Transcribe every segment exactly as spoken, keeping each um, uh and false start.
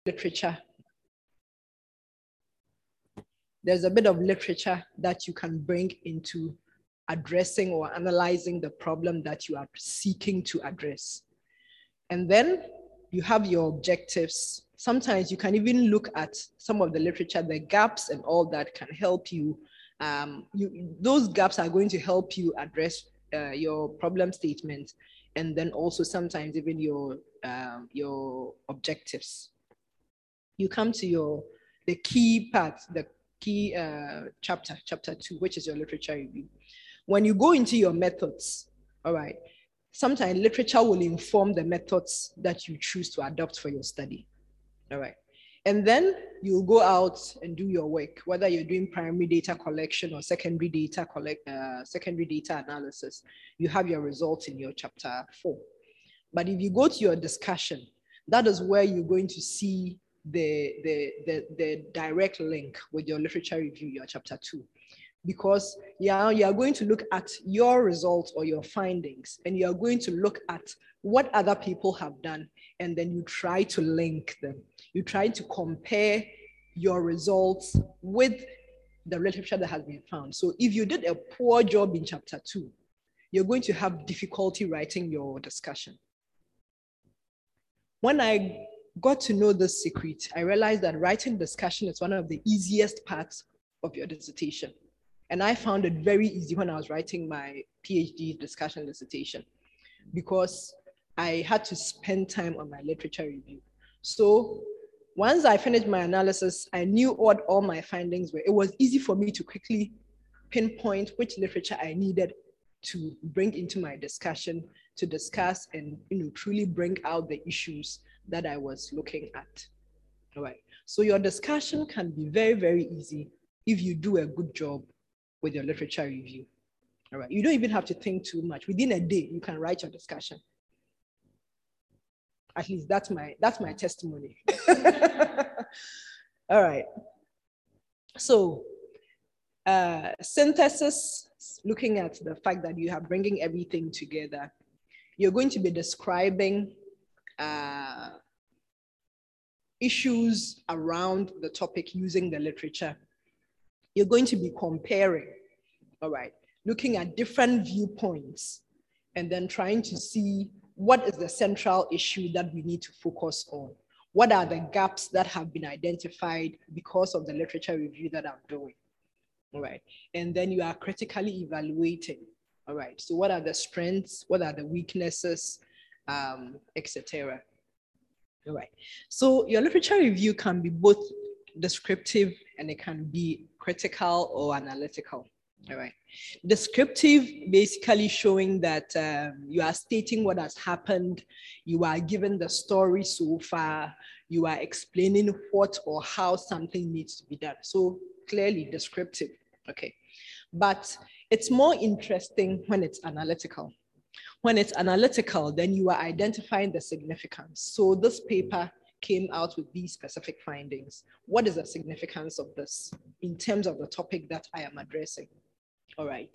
literature. There's a bit of literature that you can bring into addressing or analyzing the problem that you are seeking to address. And then you have your objectives. Sometimes you can even look at some of the literature, the gaps and all that can help you. Um, you those gaps are going to help you address uh, your problem statement, and then also sometimes even your, um, your objectives. You come to your, the key part, the key uh, chapter, chapter two, which is your literature review. When you go into your methods, all right, sometimes literature will inform the methods that you choose to adopt for your study, all right? And then you'll go out and do your work, whether you're doing primary data collection or secondary data collect, uh, secondary data analysis. You have your results in your chapter four. But if you go to your discussion, that is where you're going to see the, the, the, the direct link with your literature review, your chapter two. Because yeah, you are going to look at your results or your findings, and you are going to look at what other people have done, and then you try to link them. You try to compare your results with the literature that has been found. So if you did a poor job in chapter two, you're going to have difficulty writing your discussion. When I got to know this secret, I realized that writing discussion is one of the easiest parts of your dissertation. And I found it very easy when I was writing my PhD discussion dissertation, because I had to spend time on my literature review. So once I finished my analysis, I knew what all my findings were. It was easy for me to quickly pinpoint which literature I needed to bring into my discussion, to discuss and, you know, truly bring out the issues that I was looking at. All right. So your discussion can be very, very easy if you do a good job with your literature review. All right. You don't even have to think too much. Within a day, you can write your discussion. At least that's my, that's my testimony. All right. So uh, synthesis, looking at the fact that you are bringing everything together, you're going to be describing uh, issues around the topic using the literature. You're going to be comparing, all right, looking at different viewpoints, and then trying to see what is the central issue that we need to focus on. What are the gaps that have been identified because of the literature review that I'm doing, all right? And then you are critically evaluating, all right? So what are the strengths, what are the weaknesses, um, et cetera. All right, so your literature review can be both descriptive and it can be critical or analytical. All right, descriptive, basically showing that um, you are stating what has happened, you are given the story so far, you are explaining what or how something needs to be done. So clearly descriptive, okay. But it's more interesting when it's analytical. When it's analytical, then you are identifying the significance. So this paper came out with these specific findings. What is the significance of this in terms of the topic that I am addressing? All right.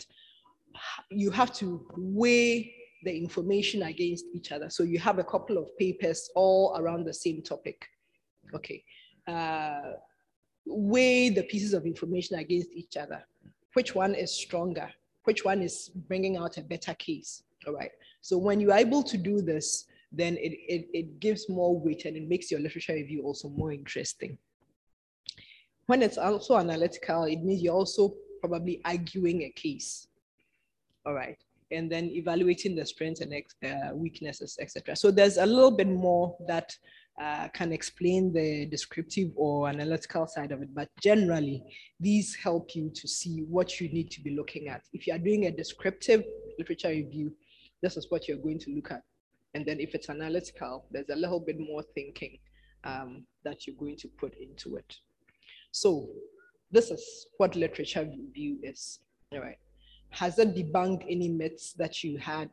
You have to weigh the information against each other. So you have a couple of papers all around the same topic. Okay. Uh, weigh the pieces of information against each other. Which one is stronger? Which one is bringing out a better case? All right. So when you are able to do this, then it, it, it gives more weight and it makes your literature review also more interesting. When it's also analytical, it means you're also probably arguing a case. All right. And then evaluating the strengths and uh, weaknesses, et cetera. So there's a little bit more that uh, can explain the descriptive or analytical side of it. But generally, these help you to see what you need to be looking at. If you are doing a descriptive literature review, this is what you're going to look at. And then if it's analytical, there's a little bit more thinking um, that you're going to put into it. So this is what literature review is. All right. Has it debunked any myths that you had?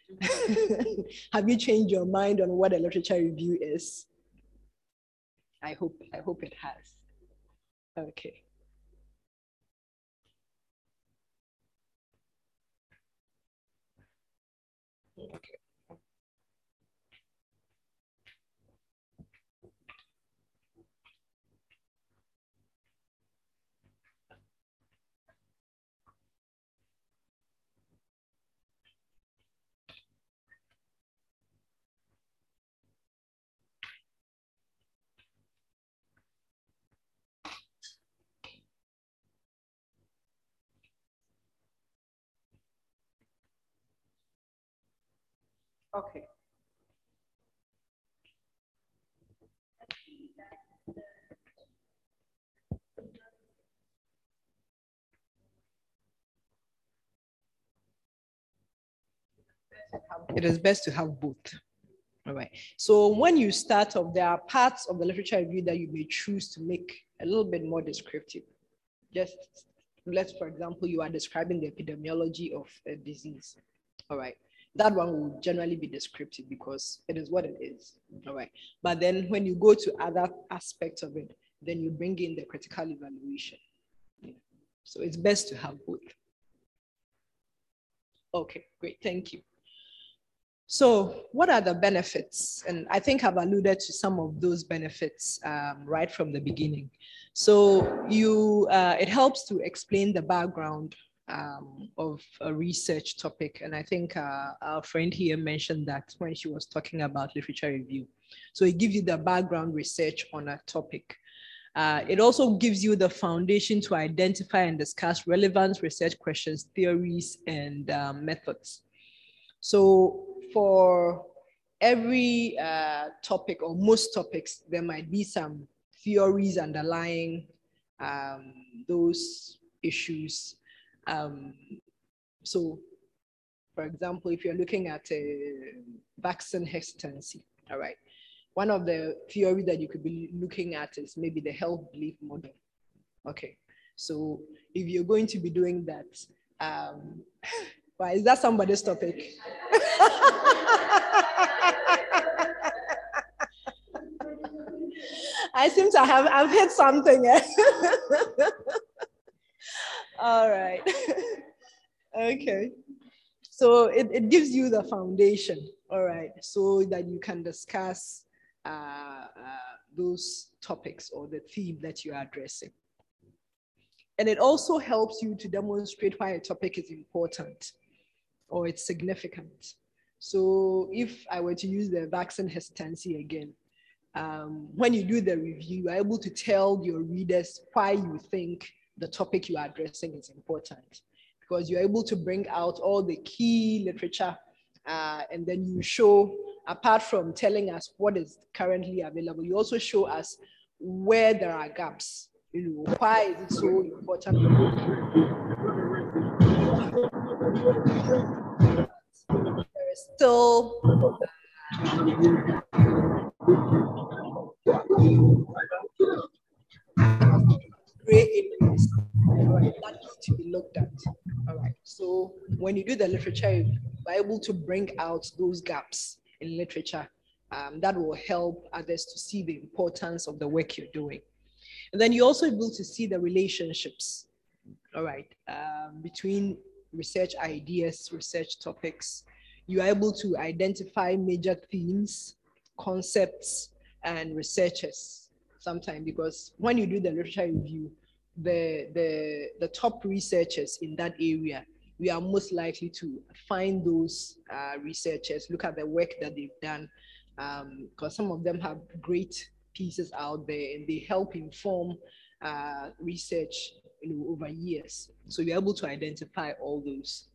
Have you changed your mind on what a literature review is? I hope, I hope it has. Okay. Okay. Okay. It is best to have both. All right. So when you start off, there are parts of the literature review that you may choose to make a little bit more descriptive. Just let's, for example, you are describing the epidemiology of a disease. All right. That one will generally be descriptive because it is what it is. All right. But then when you go to other aspects of it, then you bring in the critical evaluation. Yeah. So it's best to have both. Okay, great. Thank you. So what are the benefits? And I think I've alluded to some of those benefits um, right from the beginning. So you, uh, it helps to explain the background um, of a research topic. And I think uh, our friend here mentioned that when she was talking about literature review. So it gives you the background research on a topic. Uh, it also gives you the foundation to identify and discuss relevant research questions, theories, and um, methods. So for every uh, topic or most topics, there might be some theories underlying um, those issues. Um, so for example, if you're looking at a vaccine hesitancy, all right, one of the theories that you could be looking at is maybe the health belief model. Okay, so if you're going to be doing that, um, why is that somebody's topic? I seem to have I've hit something. All right. Okay. So it, it gives you the foundation, all right, so that you can discuss uh, uh, those topics or the theme that you are addressing. And it also helps you to demonstrate why a topic is important or it's significant. So if I were to use the vaccine hesitancy again, um, when you do the review, you're able to tell your readers why you think the topic you are addressing is important, because you're able to bring out all the key literature uh, and then you show, apart from telling us what is currently available, you also show us where there are gaps. You know, why is it so important? There is still gray areas, right, that need to be looked at. All right. So when you do the literature, you're able to bring out those gaps in literature. Um, that will help others to see the importance of the work you're doing. And then you're also able to see the relationships, all right, um, between research ideas, research topics. You are able to identify major themes, concepts, and researchers sometimes, because when you do the literature review, the, the, the top researchers in that area, we are most likely to find those uh, researchers, look at the work that they've done, because um, some of them have great pieces out there and they help inform uh, research, you know, over years. So you're able to identify all those.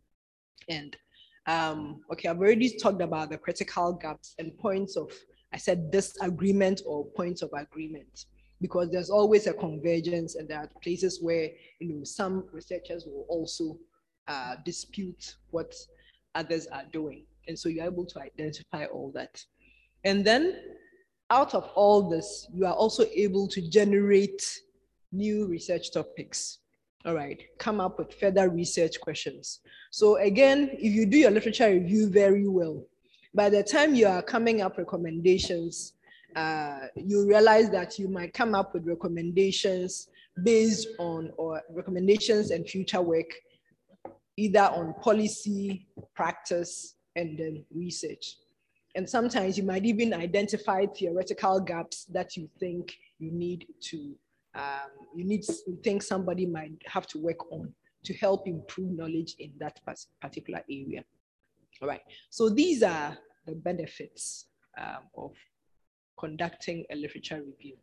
And um, okay, I've already talked about the critical gaps and points of, I said disagreement or points of agreement, because there's always a convergence and there are places where, you know, some researchers will also uh, dispute what others are doing. And so you're able to identify all that. And then out of all this, you are also able to generate new research topics. All right, come up with further research questions. So again, if you do your literature review very well, by the time you are coming up recommendations, uh, you realize that you might come up with recommendations based on, or recommendations and future work, either on policy, practice, and then research. And sometimes you might even identify theoretical gaps that you think you need to, um, you need to think somebody might have to work on to help improve knowledge in that particular area. All right, so these are the benefits um, of conducting a literature review.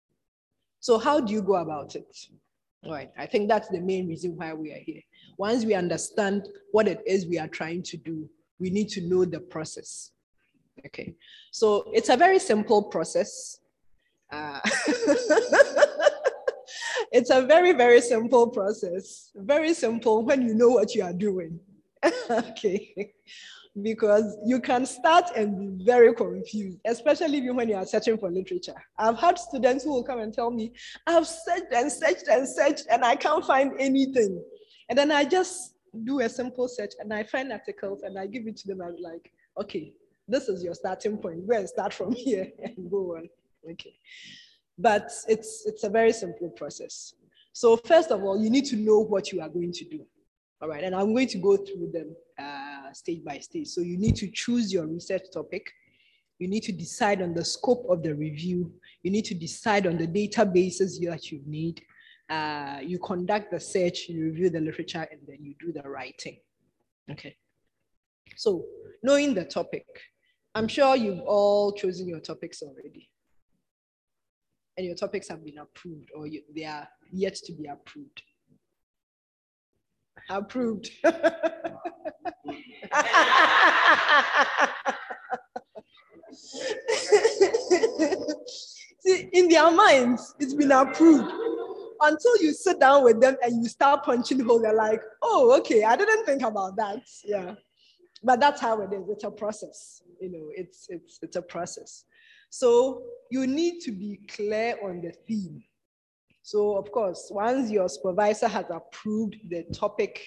So how do you go about it? All right, I think that's the main reason why we are here. Once we understand what it is we are trying to do, we need to know the process. Okay, so it's a very simple process. Uh, it's a very, very simple process. Very simple when you know what you are doing. Okay, because you can start and be very confused, especially when you are searching for literature. I've had students who will come and tell me, I've searched and searched and searched and I can't find anything. And then I just do a simple search and I find articles and I give it to them. I'm like, okay, this is your starting point. Go and start from here and go on. Okay. But it's, it's a very simple process. So first of all, you need to know what you are going to do. All right, and I'm going to go through them uh, stage by stage. So you need to choose your research topic. You need to decide on the scope of the review. You need to decide on the databases that you need. Uh, you conduct the search, you review the literature, and then you do the writing. Okay. So knowing the topic, I'm sure you've all chosen your topics already. And your topics have been approved or you, they are yet to be approved. Approved. See, in their minds, it's been approved. Until you sit down with them and you start punching holes, they're like, oh, okay, I didn't think about that. Yeah. But that's how it is. It's a process. You know, it's it's it's a process. So you need to be clear on the theme. So of course, once your supervisor has approved the topic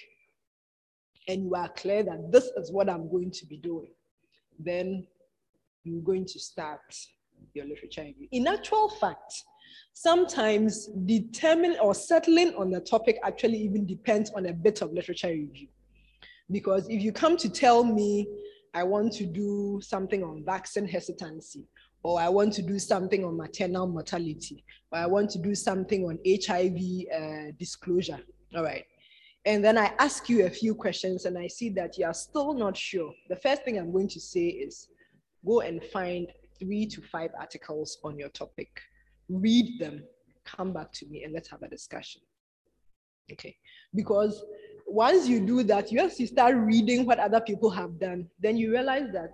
and you are clear that this is what I'm going to be doing, then you're going to start your literature review. In actual fact, sometimes determining or settling on the topic actually even depends on a bit of literature review. Because if you come to tell me, I want to do something on vaccine hesitancy, or I want to do something on maternal mortality, or I want to do something on H I V uh, disclosure, all right. And then I ask you a few questions and I see that you are still not sure. The first thing I'm going to say is go and find three to five articles on your topic, read them, come back to me and let's have a discussion. Okay, because once you do that, you have to start reading what other people have done. Then you realize that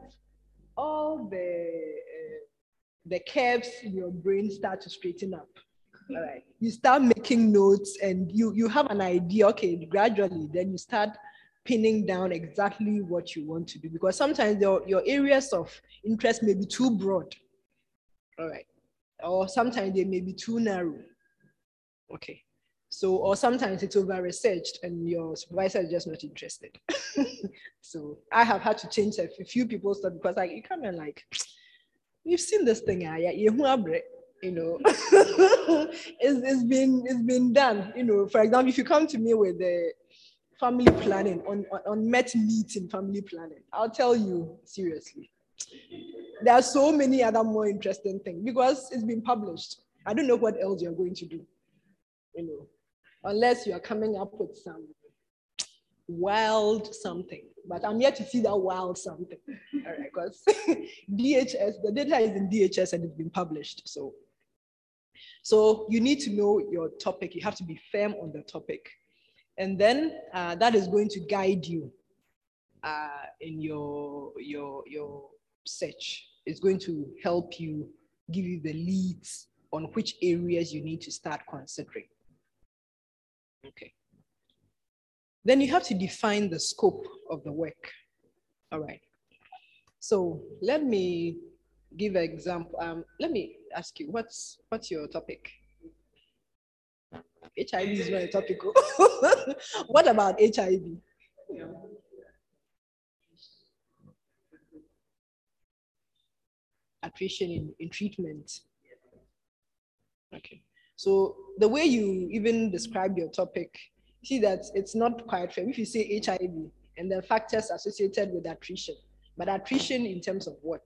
all the uh, the curves in your brain start to straighten up. All right, you start making notes and you you have an idea. Okay, gradually, then you start pinning down exactly what you want to do, because sometimes your, your areas of interest may be too broad. All right, or sometimes they may be too narrow. Okay. So, or sometimes it's over-researched and your supervisor is just not interested. So I have had to change a few people's stuff because like, you come and like, we've seen this thing, you know, it's, it's been it's been done. You know, for example, if you come to me with the family planning, on, on, on met needs in family planning, I'll tell you seriously, there are so many other more interesting things because it's been published. I don't know what else you're going to do, you know. Unless you are coming up with some wild something. But I'm yet to see that wild something. All right, because D H S, the data is in D H S and it's been published. So, so you need to know your topic. You have to be firm on the topic. And then uh, that is going to guide you uh, in your, your, your search. It's going to help you, give you the leads on which areas you need to start considering. Okay. Then you have to define the scope of the work. All right. So let me give an example. Um, let me ask you, what's what's your topic? H I V is not a topic. What about H I V? Attrition in, in treatment. Okay. So the way you even describe your topic, see that it's not quite fair. If you say H I V and the factors associated with attrition, but attrition in terms of what?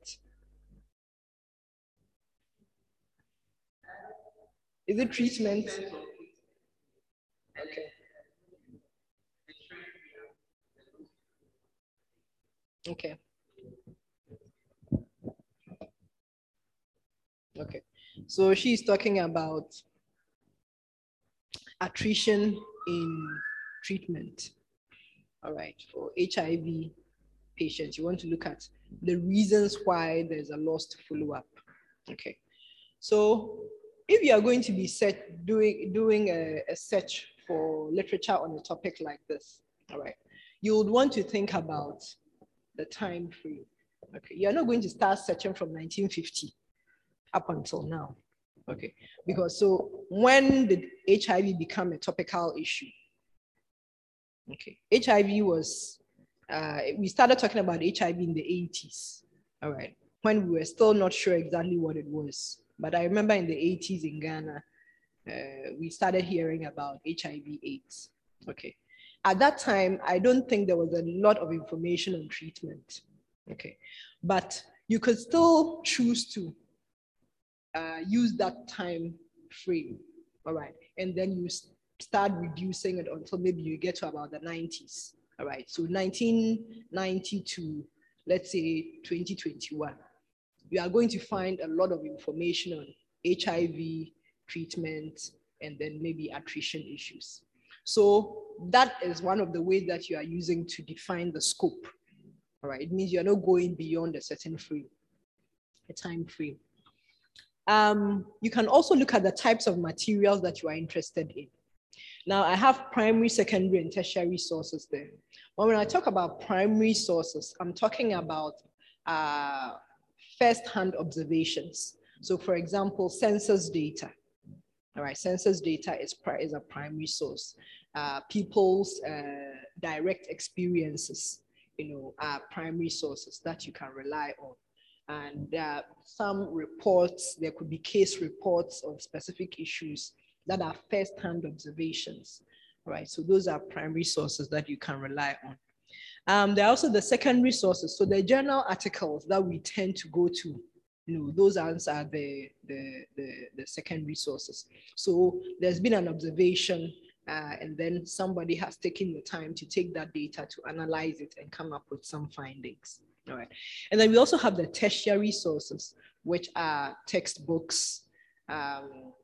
Is it treatment? Okay. Okay. Okay. So she's talking about attrition in treatment. All right, for H I V patients. You want to look at the reasons why there's a loss to follow up. Okay. So if you are going to be set doing, doing a, a search for literature on a topic like this, all right, you would want to think about the time frame. Okay. You're not going to start searching from nineteen fifty up until now. Okay. Because so when did H I V become a topical issue? Okay. H I V was, uh, we started talking about H I V in the eighties. All right. When we were still not sure exactly what it was. But I remember in the eighties in Ghana, uh, we started hearing about H I V AIDS. Okay. At that time, I don't think there was a lot of information on treatment. Okay. But you could still choose to uh, use that time frame. All right. And then you start reducing it until maybe you get to about the nineties. All right. So nineteen ninety to, let's say, twenty twenty-one. You are going to find a lot of information on H I V treatment and then maybe attrition issues. So that is one of the ways that you are using to define the scope. All right, it means you're not going beyond a certain frame, a time frame. Um, you can also look at the types of materials that you are interested in. Now I have primary, secondary, and tertiary sources there. But when I talk about primary sources, I'm talking about uh, first-hand observations. So for example, census data. All right, census data is, is a primary source. Uh, people's uh, direct experiences, you know, are primary sources that you can rely on. And uh, some reports, there could be case reports of specific issues that are first-hand observations. All right, so those are primary sources that you can rely on. Um, there are also the secondary sources. So the journal articles that we tend to go to, you know, those are the, the, the, the secondary sources. So there's been an observation uh, and then somebody has taken the time to take that data to analyze it and come up with some findings. All right. And then we also have the tertiary sources, which are textbooks, um,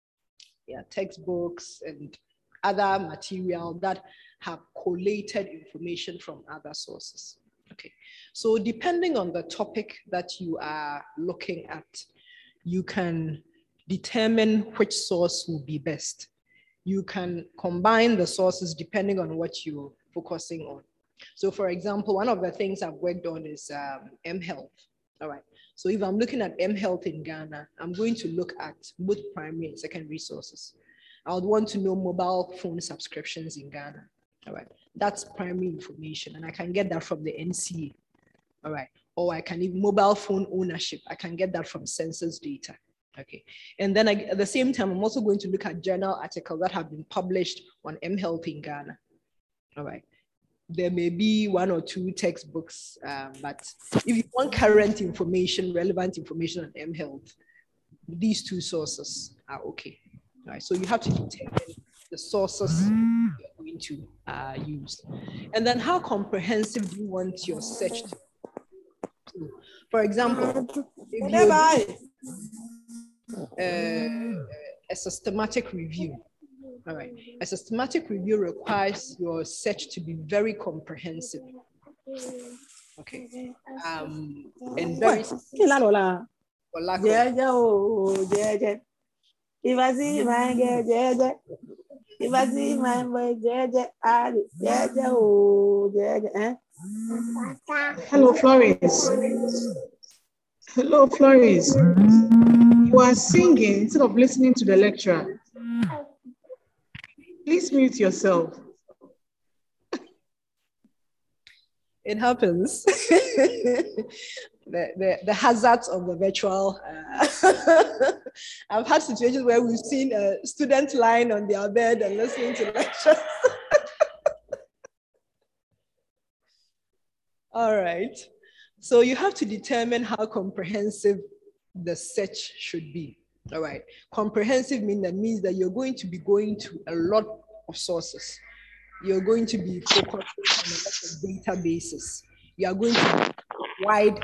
yeah, textbooks and other material that have collated information from other sources. Okay, so depending on the topic that you are looking at, you can determine which source will be best. You can combine the sources depending on what you're focusing on. So for example, one of the things I've worked on is um, mHealth. All right, so if I'm looking at mHealth in Ghana, I'm going to look at both primary and secondary sources. I would want to know mobile phone subscriptions in Ghana. All right, that's primary information, and I can get that from the N C A. All right, or I can even mobile phone ownership. I can get that from census data. Okay, and then I, at the same time, I'm also going to look at journal articles that have been published on mHealth in Ghana. All right, there may be one or two textbooks, um, but if you want current information, relevant information on mHealth, these two sources are okay. All right, so you have to determine the sources you're going to uh, use. And then how comprehensive do you want your search to be? For example, if you're uh, a systematic review, all right, a systematic review requires your search to be very comprehensive. Okay, um, and very If I see my girl, Jaja, if I see my boy, Jaja, I, Jaja, oh, Jaja, eh? Hello, Flores. Hello, Flores. You are singing instead of listening to the lecturer. Please mute yourself. It happens. The, the, the hazards of the virtual. Uh, I've had situations where we've seen a student lying on their bed and listening to lectures. All right. So you have to determine how comprehensive the search should be. All right. Comprehensive mean that means that you're going to be going to a lot of sources. You're going to be focusing on a lot of databases. You are going to be wide.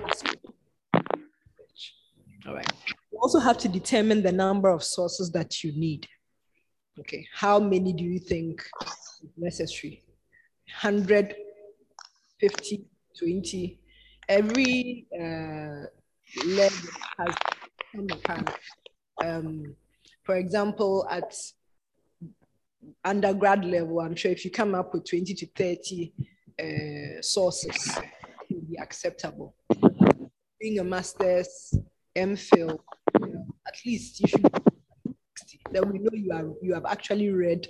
All right. You also have to determine the number of sources that you need. Okay. How many do you think is necessary? one hundred, fifty, twenty. Every uh, level has some kind. Um, for example, at undergrad level, I'm sure if you come up with twenty to thirty uh, sources, it will be acceptable. Being a master's, MPhil, you know, at least you should be sixty. Then we know you are you have actually read.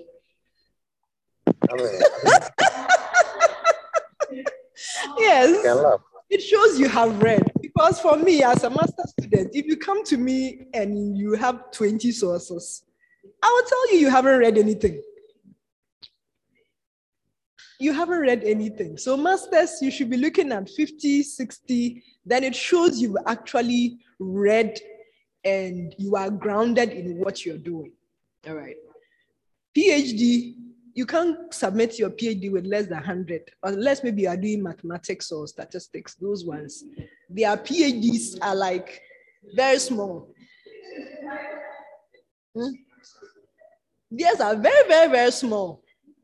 Yes, it shows you have read. Because for me, as a master student, if you come to me and you have twenty sources, I will tell you you haven't read anything. You haven't read anything. So masters, you should be looking at fifty, sixty, then it shows you've actually read and you are grounded in what you're doing. All right. PhD, you can't submit your PhD with less than one hundred, unless maybe you are doing mathematics or statistics, those ones. Their PhDs are like very small. Hmm? Theirs are very, very, very small.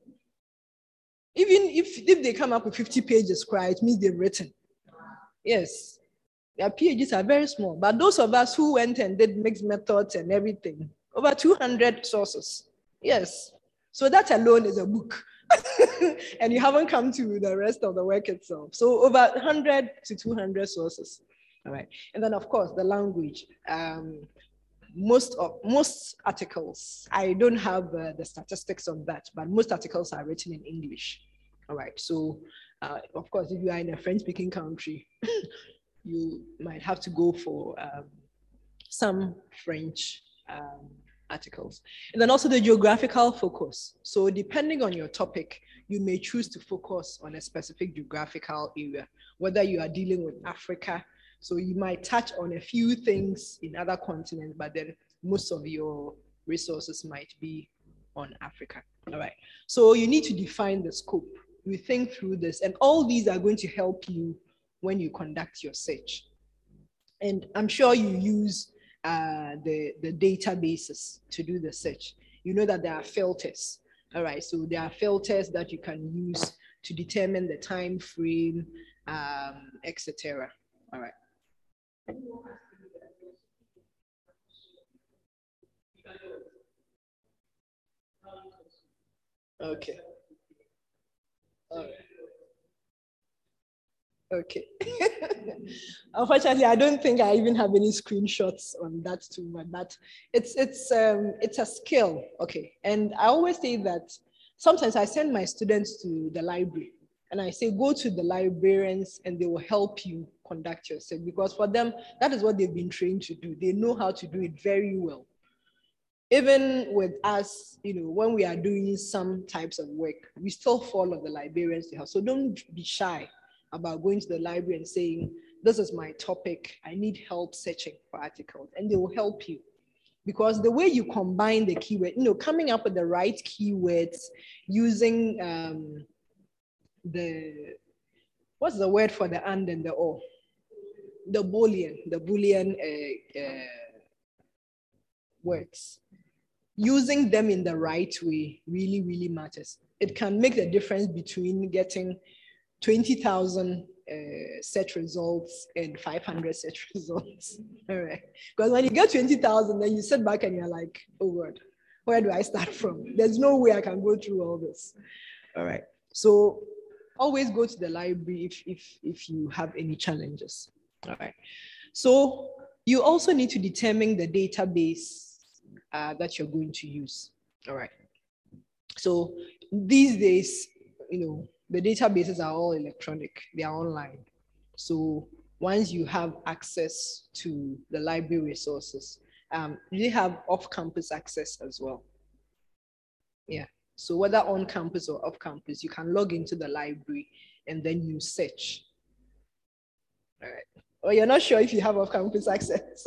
Even if, if they come up with fifty pages, right, it means they've written. Yes, their PhDs are very small. But those of us who went and did mixed methods and everything, over two hundred sources. Yes. So that alone is a book. And you haven't come to the rest of the work itself. So over one hundred to two hundred sources. All right. And then, of course, the language. Um, most of most articles, I don't have uh, the statistics on that, but most articles are written in English. All right. So, uh, of course, if you are in a French-speaking country, you might have to go for um, some French um, articles. And then also the geographical focus. So depending on your topic, you may choose to focus on a specific geographical area, whether you are dealing with Africa. So you might touch on a few things in other continents, but then most of your resources might be on Africa. All right. So you need to define the scope. You think through this, and all these are going to help you when you conduct your search. And I'm sure you use uh, the, the databases to do the search. You know that there are filters. All right, so there are filters that you can use to determine the time frame, um, et cetera. All right. Okay. All right. Okay. Unfortunately, I don't think I even have any screenshots on that too, but that it's it's um it's a skill. Okay. And I always say that sometimes I send my students to the library and I say, go to the librarians and they will help you conduct your search, because for them, that is what they've been trained to do. They know how to do it very well. Even with us, you know, when we are doing some types of work, we still follow the librarians to help. So don't be shy about going to the library and saying, this is my topic, I need help searching for articles, and they will help you. Because the way you combine the keyword, you know, coming up with the right keywords, using um, the, what's the word for the and and the or? The Boolean, the Boolean uh, uh, words. Using them in the right way really, really matters. It can make the difference between getting twenty thousand uh, search results and five hundred search results. All right. Because when you get twenty thousand, then you sit back and you're like, oh God, where do I start from? There's no way I can go through all this. All right. So always go to the library if, if, if you have any challenges. All right. So you also need to determine the database uh, that you're going to use. All right. So these days, you know, the databases are all electronic, they are online. So once you have access to the library resources, um, they have off-campus access as well. Yeah, so whether on campus or off campus, you can log into the library and then you search. All right. Or you're not sure if you have off-campus access.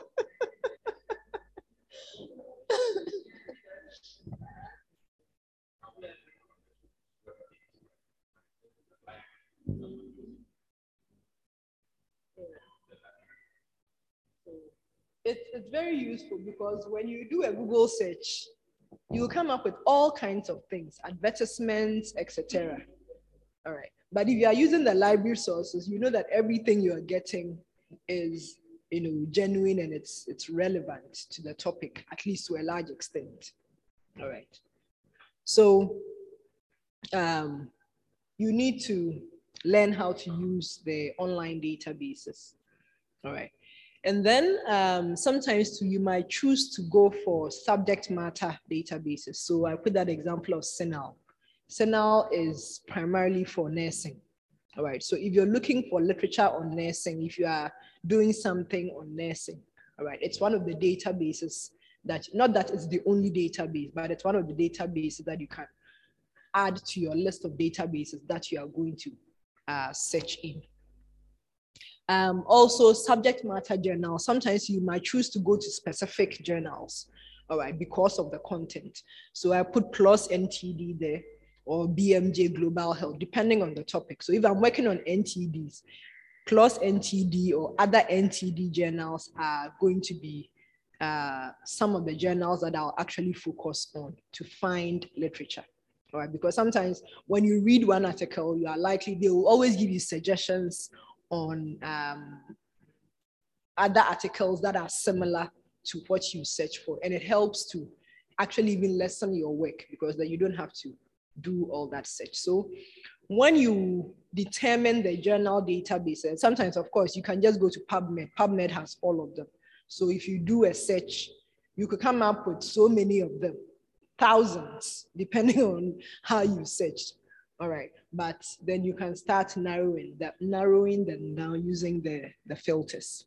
It, it's very useful because when you do a Google search, you will come up with all kinds of things, advertisements, et cetera. All right. But if you are using the library sources, you know that everything you're getting is, you know, genuine and it's it's relevant to the topic, at least to a large extent. All right. So um, you need to learn how to use the online databases. All right. And then um, sometimes too, you might choose to go for subject matter databases. So I put that example of CINAHL. CINAHL is primarily for nursing. All right. So if you're looking for literature on nursing, if you are doing something on nursing, all right, it's one of the databases that, not that it's the only database, but it's one of the databases that you can add to your list of databases that you are going to uh, search in. Um, also, subject matter journals. Sometimes you might choose to go to specific journals, all right, because of the content. So I put PLOS N T D there, or B M J Global Health, depending on the topic. So if I'm working on N T Ds, PLOS N T D or other N T D journals are going to be uh, some of the journals that I'll actually focus on to find literature. All right, because sometimes when you read one article, you are likely, they will always give you suggestions on um, other articles that are similar to what you search for. And it helps to actually even lessen your work, because then you don't have to do all that search. So when you determine the journal database, and sometimes, of course, you can just go to PubMed. PubMed has all of them. So if you do a search, you could come up with so many of them, thousands, depending on how you searched. All right, but then you can start narrowing that, narrowing them down using the, the filters.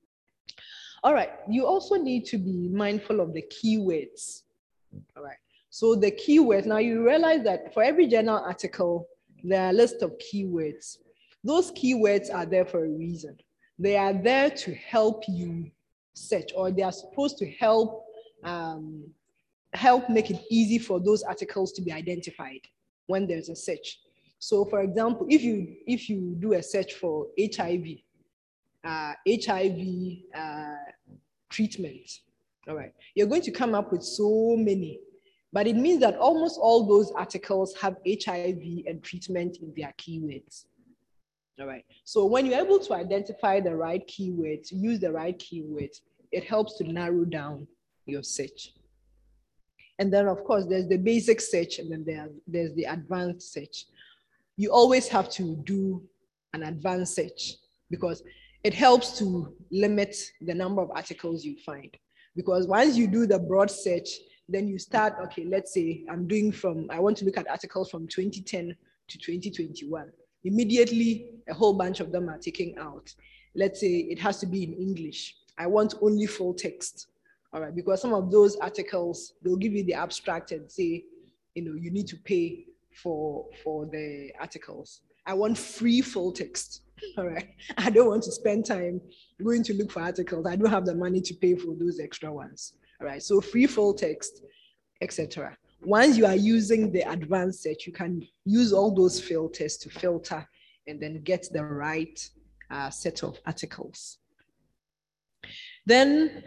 All right, you also need to be mindful of the keywords. All right, so the keywords, now you realize that for every journal article, there are a list of keywords. Those keywords are there for a reason. They are there to help you search, or they are supposed to help, um, help make it easy for those articles to be identified when there's a search. So for example, if you if you do a search for H I V, uh, H I V uh, treatment, all right, you're going to come up with so many, but it means that almost all those articles have H I V and treatment in their keywords. All right, so when you're able to identify the right keywords, use the right keywords, it helps to narrow down your search. And then, of course, there's the basic search, and then there, there's the advanced search. You always have to do an advanced search because it helps to limit the number of articles you find. Because once you do the broad search, then you start, okay, let's say I'm doing from, I want to look at articles from twenty ten to twenty twenty-one. Immediately, a whole bunch of them are taken out. Let's say it has to be in English. I want only full text. All right, because some of those articles, they'll give you the abstract and say, you know, you need to pay for, for the articles. I want free full text. All right, I don't want to spend time going to look for articles. I don't have the money to pay for those extra ones. All right, so free full text, et cetera. Once you are using the advanced search, you can use all those filters to filter and then get the right uh, set of articles. Then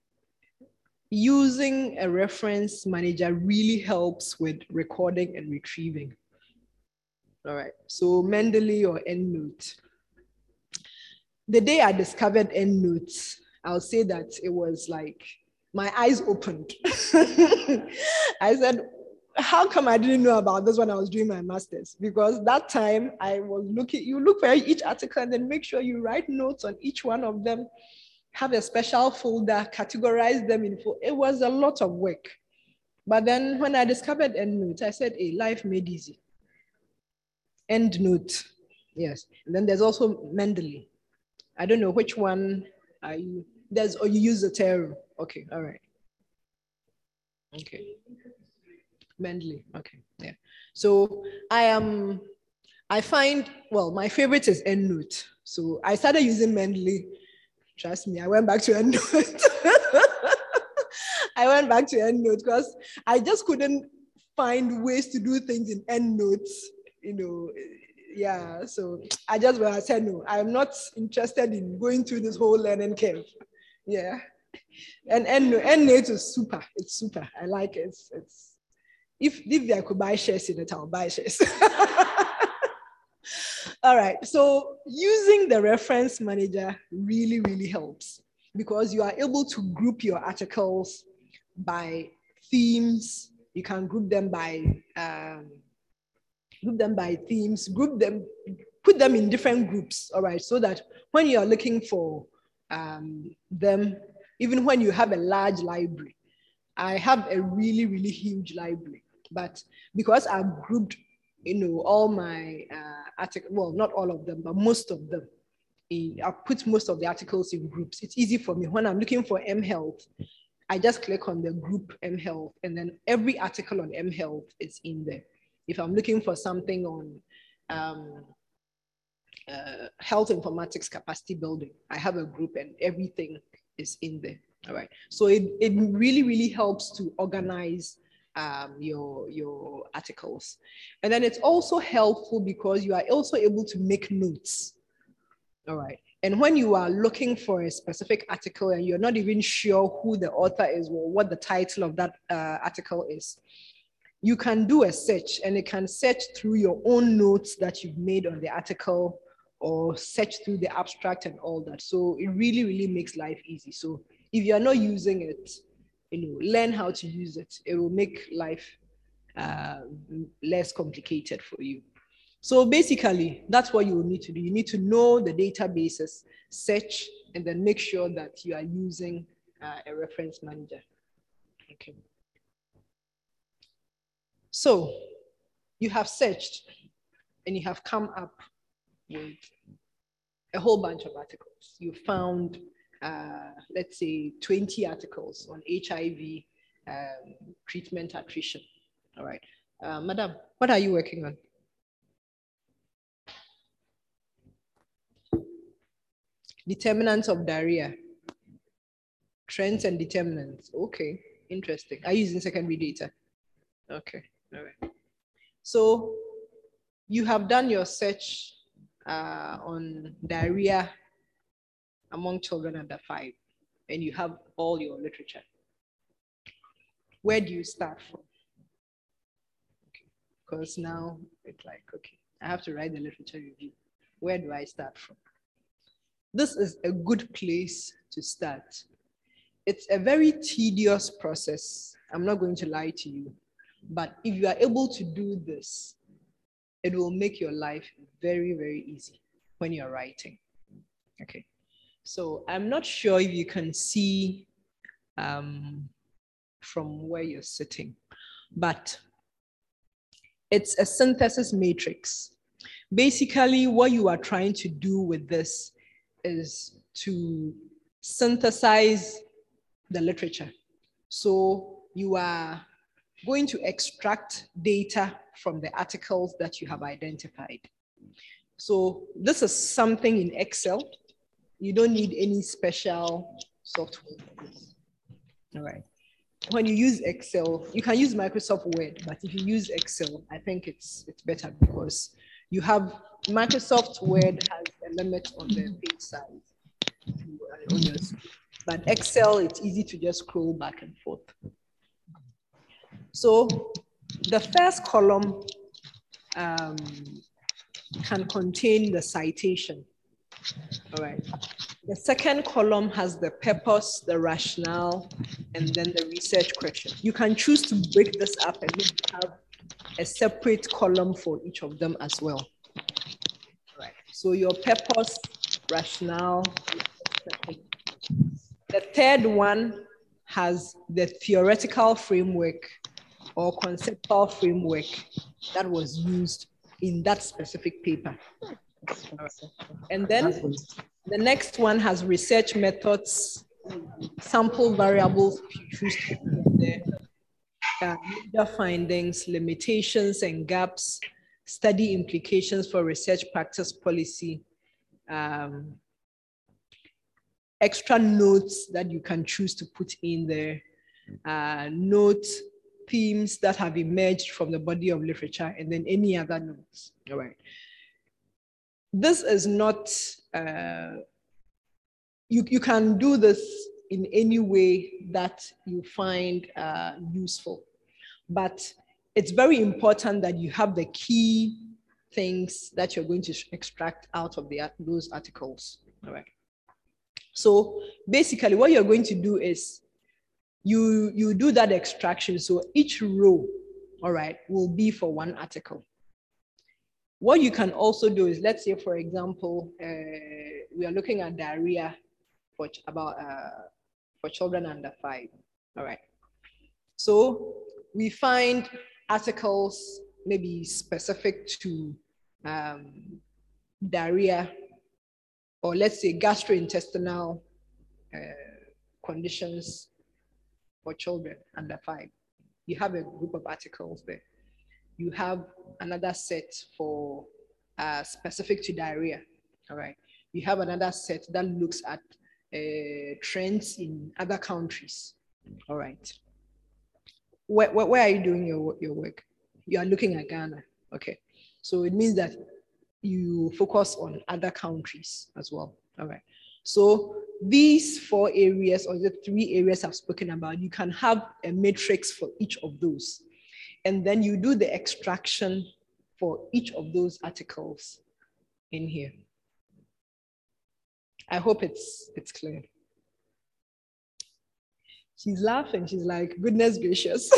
using a reference manager really helps with recording and retrieving. All right, so Mendeley or EndNote. The day I discovered EndNote, I'll say that it was like, my eyes opened. I said, how come I didn't know about this when I was doing my master's? Because that time I was looking, you look for each article and then make sure you write notes on each one of them, have a special folder, categorize them in full. It was a lot of work. But then when I discovered EndNote, I said, hey, life made easy. EndNote, yes. And then there's also Mendeley. I don't know which one are you, there's, or you use Zotero. Okay, all right. Okay. Mendeley, okay, yeah. So I am, I find, well, my favorite is EndNote. So I started using Mendeley. Trust me, I went back to EndNote. I went back to EndNote because I just couldn't find ways to do things in EndNote, you know, yeah. So I just, well, I said, no, I'm not interested in going through this whole learning curve. Yeah. And EndNote is super, it's super. I like it, it's, it's if, if I could buy shares in it, I'll buy shares. All right, so using the reference manager really, really helps because you are able to group your articles by themes. You can group them by um, group them by themes, group them, put them in different groups, all right, so that when you are looking for um, them, even when you have a large library, I have a really, really huge library, but because I've grouped, you know, all my uh, articles, well, not all of them, but most of them, in, I've put most of the articles in groups. It's easy for me. When I'm looking for mHealth, I just click on the group mHealth, and then every article on mHealth is in there. If I'm looking for something on um, uh, health informatics capacity building, I have a group and everything is in there. All right. So it, it really, really helps to organize um, your, your articles. And then it's also helpful because you are also able to make notes. All right. And when you are looking for a specific article and you're not even sure who the author is or what the title of that uh, article is, you can do a search, and it can search through your own notes that you've made on the article or search through the abstract and all that. So it really, really makes life easy. So if you're not using it, you know, learn how to use it. It will make life uh, less complicated for you. So basically, that's what you will need to do. You need to know the databases, search, and then make sure that you are using uh, a reference manager. Okay. So you have searched and you have come up with a whole bunch of articles. You found, uh, let's say, twenty articles on H I V um, treatment attrition. All right. Uh, Madam, what are you working on? Determinants of diarrhea. Trends and determinants. Okay, interesting. Are you using secondary data? Okay, all right. So you have done your search uh, on diarrhea among children under five, and you have all your literature. Where do you start from? Because okay. Now it's like, okay, I have to write the literature review. Where do I start from? This is a good place to start. It's a very tedious process. I'm not going to lie to you, but if you are able to do this, it will make your life very, very easy when you're writing. Okay. So I'm not sure if you can see um, from where you're sitting, but it's a synthesis matrix. Basically, what you are trying to do with this is to synthesize the literature. So you are going to extract data from the articles that you have identified. So this is something in Excel. You don't need any special software for this. All right. When you use Excel, you can use Microsoft Word, but if you use Excel, I think it's, it's better because you have Microsoft Word has a limit on the page size on your screen. But Excel, it's easy to just scroll back and forth. So the first column um, can contain the citation. All right. The second column has the purpose, the rationale, and then the research question. You can choose to break this up and maybe have a separate column for each of them as well. All right. So your purpose, rationale, the third one has the theoretical framework or conceptual framework that was used in that specific paper. And then the next one has research methods, sample variables, choose to put there, uh, major findings, limitations and gaps, study implications for research practice policy, um, extra notes that you can choose to put in there, uh, note themes that have emerged from the body of literature, and then any other notes. All right. This is not, uh, you, you can do this in any way that you find uh, useful, but it's very important that you have the key things that you're going to extract out of the, those articles. All right. So basically what you're going to do is you, you do that extraction. So each row, all right, will be for one article. What you can also do is, let's say, for example, uh, we are looking at diarrhea for about uh, for children under five. All right. So we find articles maybe specific to um, diarrhea, or let's say gastrointestinal uh, conditions for children under five. You have a group of articles there. You have another set for uh, specific to diarrhea, all right? You have another set that looks at uh, trends in other countries, all right? Where, where, where are you doing your, your work? You are looking at Ghana, okay? So it means that you focus on other countries as well, all right? So these four areas, or the three areas I've spoken about, you can have a matrix for each of those. And then you do the extraction for each of those articles in here. I hope it's, it's clear. She's laughing. She's like, goodness gracious.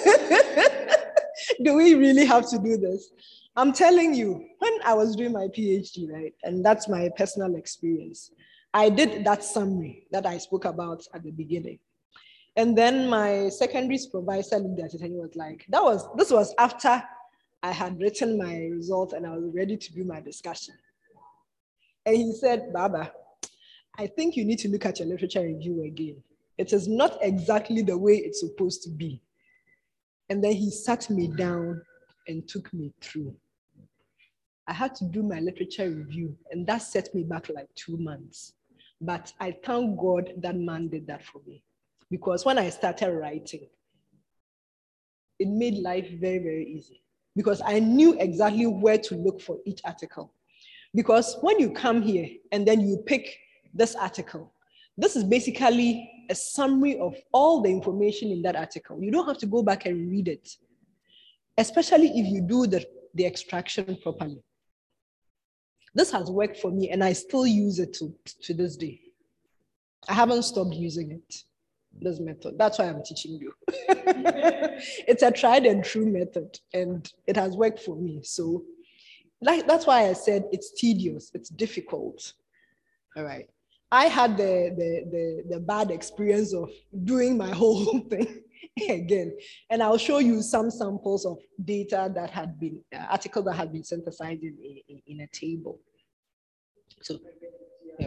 Do we really have to do this? I'm telling you, when I was doing my PhD, right, and that's my personal experience, I did that summary that I spoke about at the beginning. And then my secondary supervisor looked at it and he was like, that was, this was after I had written my results and I was ready to do my discussion. And he said, Baba, I think you need to look at your literature review again. It is not exactly the way it's supposed to be. And then he sat me down and took me through. I had to do my literature review and that set me back like two months. But I thank God that man did that for me. Because when I started writing, it made life very, very easy. Because I knew exactly where to look for each article. Because when you come here and then you pick this article, this is basically a summary of all the information in that article. You don't have to go back and read it, especially if you do the, the extraction properly. This has worked for me and I still use it to, to this day. I haven't stopped using it. This method. That's why I'm teaching you. It's a tried and true method and it has worked for me. So like, that's why I said it's tedious, it's difficult. All right. I had the, the, the, the bad experience of doing my whole thing again. And I'll show you some samples of data that had been, uh, articles that had been synthesized in, in, in a table. So, yeah.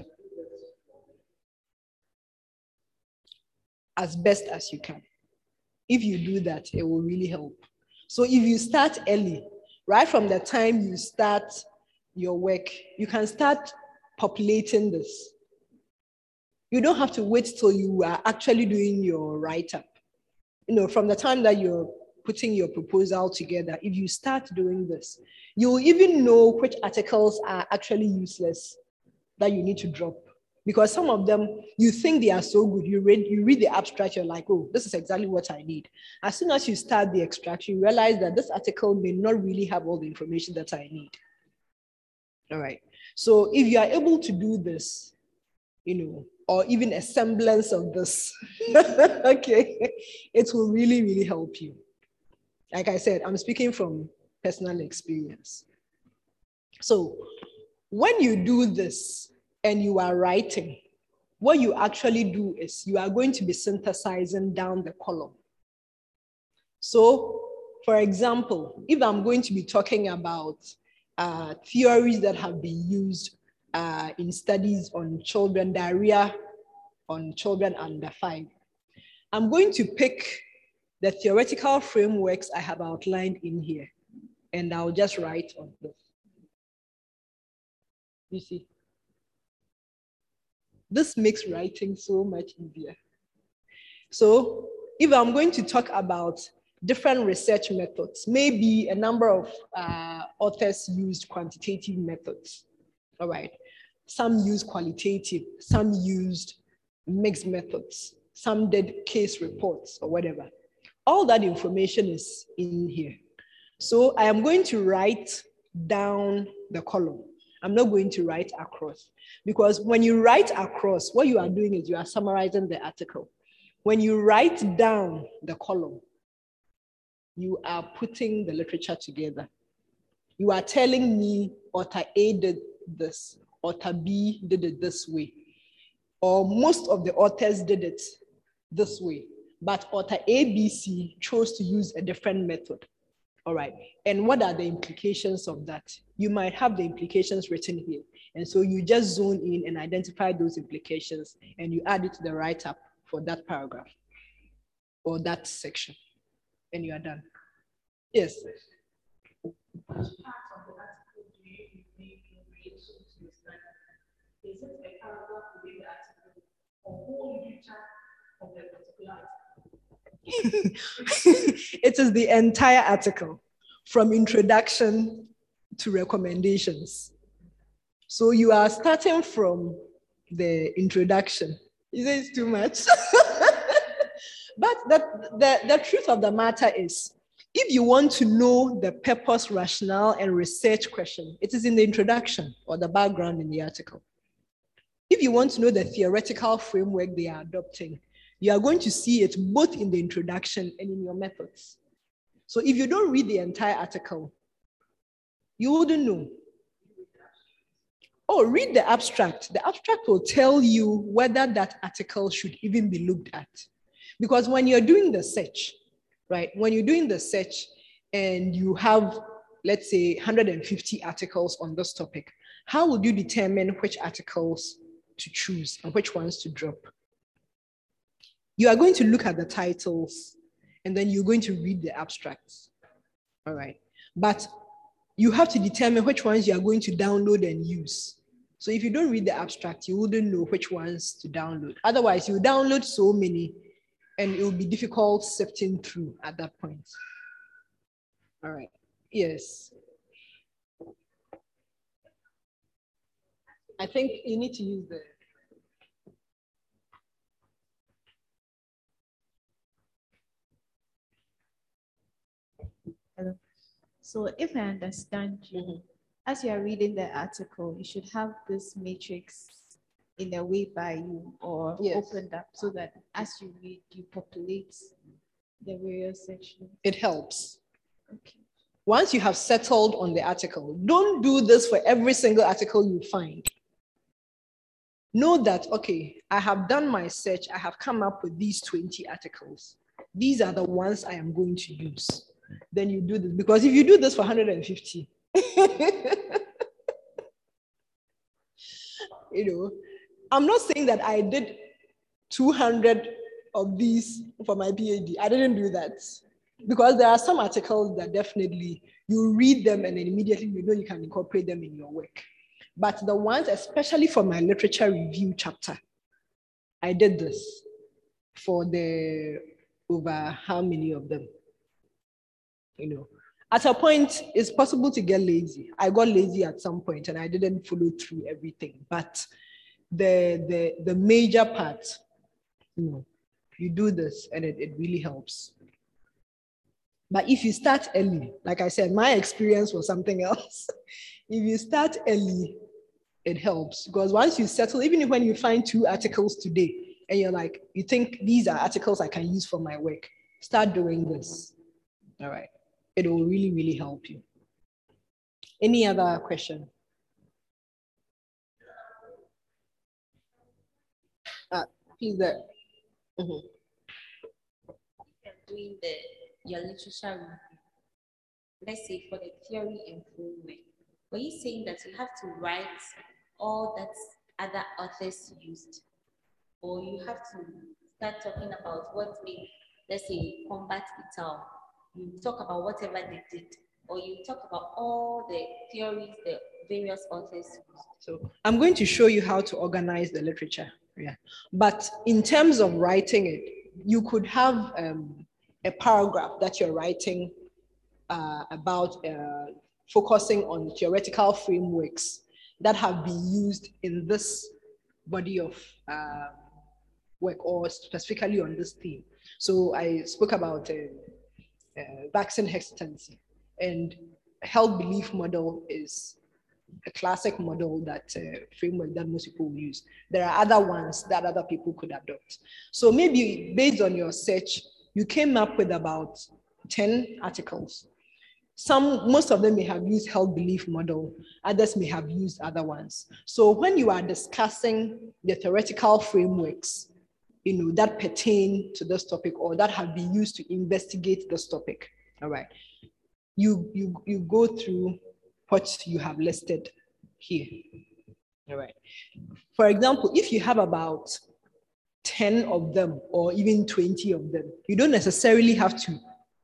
As best as you can. If you do that, it will really help. So if you start early, right from the time you start your work, you can start populating this. You don't have to wait till you are actually doing your write-up. You know, from the time that you're putting your proposal together, if you start doing this, you'll even know which articles are actually useless that you need to drop. Because some of them, you think they are so good. You read, you read the abstract, you're like, oh, this is exactly what I need. As soon as you start the extraction, you realize that this article may not really have all the information that I need. All right. So if you are able to do this, you know, or even a semblance of this, okay, it will really, really help you. Like I said, I'm speaking from personal experience. So when you do this, and you are writing, what you actually do is you are going to be synthesizing down the column. So, for example, if I'm going to be talking about uh, theories that have been used uh, in studies on children, diarrhea on children under five, I'm going to pick the theoretical frameworks I have outlined in here, and I'll just write on this. You see? This makes writing so much easier. So if I'm going to talk about different research methods, maybe a number of uh, authors used quantitative methods, all right? Some used qualitative, some used mixed methods, some did case reports or whatever. All that information is in here. So I am going to write down the column. I'm not going to write across, because when you write across, what you are doing is you are summarizing the article. When you write down the column, you are putting the literature together. You are telling me author A did this, author B did it this way, or most of the authors did it this way, but author A B C chose to use a different method. All right, and what are the implications of that? You might have the implications written here, and so you just zone in and identify those implications, and you add it to the write-up for that paragraph or that section, and you are done. Yes. Is it a paragraph within the article or whole literature of the particular article? It is the entire article, from introduction to recommendations. So you are starting from the introduction. You say it's too much? But the, the, the truth of the matter is, if you want to know the purpose, rationale, and research question, it is in the introduction or the background in the article. If you want to know the theoretical framework they are adopting, you are going to see it both in the introduction and in your methods. So if you don't read the entire article, you wouldn't know. Oh, read the abstract. The abstract will tell you whether that article should even be looked at. Because when you're doing the search, right, when you're doing the search and you have, let's say, one hundred fifty articles on this topic, how would you determine which articles to choose and which ones to drop? You are going to look at the titles and then you're going to read the abstracts. All right. But you have to determine which ones you are going to download and use. So if you don't read the abstract, you wouldn't know which ones to download. Otherwise, you download so many and it will be difficult sifting through at that point. All right. Yes. I think you need to use the Hello. So if I understand you, mm-hmm. as you are reading the article, you should have this matrix in a way by you or yes. opened up so that as you read, you populate the various sections. It helps. Okay. Once you have settled on the article, don't do this for every single article you find. Know that, okay, I have done my search, I have come up with these twenty articles. These are the ones I am going to use. Then you do this, because if you do this for one hundred fifty, you know, I'm not saying that I did two hundred of these for my PhD. I didn't do that, because there are some articles that definitely you read them and then immediately you know you can incorporate them in your work. But the ones, especially for my literature review chapter, I did this for the over how many of them? You know, at a point, it's possible to get lazy. I got lazy at some point and I didn't follow through everything. But the, the, the major part, you know, you do this and it, it really helps. But if you start early, like I said, my experience was something else. If you start early, it helps, because once you settle, even when you find two articles today and you're like, you think these are articles I can use for my work, start doing this. All right. It will really, really help you. Any other question? Uh, please there. Mm-hmm. Doing the your literature review, let's say for the theory and framework, were you saying that you have to write all that other authors used, or you have to start talking about what made, let's say, combat Ital? You talk about whatever they did, or you talk about all the theories the various authors used. So I'm going to show you how to organize the literature. Yeah, but in terms of writing it, you could have um, a paragraph that you're writing uh, about uh, focusing on theoretical frameworks that have been used in this body of uh, work, or specifically on this theme. So I spoke about uh, uh, vaccine hesitancy, and held belief model is a classic model that uh, framework that most people will use. There are other ones that other people could adopt. So maybe based on your search, you came up with about ten articles. Some, most of them may have used held belief model, others may have used other ones. So when you are discussing the theoretical frameworks, you know, that pertain to this topic or that have been used to investigate this topic, all right, you, you, you go through what you have listed here, all right. For example, if you have about ten of them or even twenty of them, you don't necessarily have to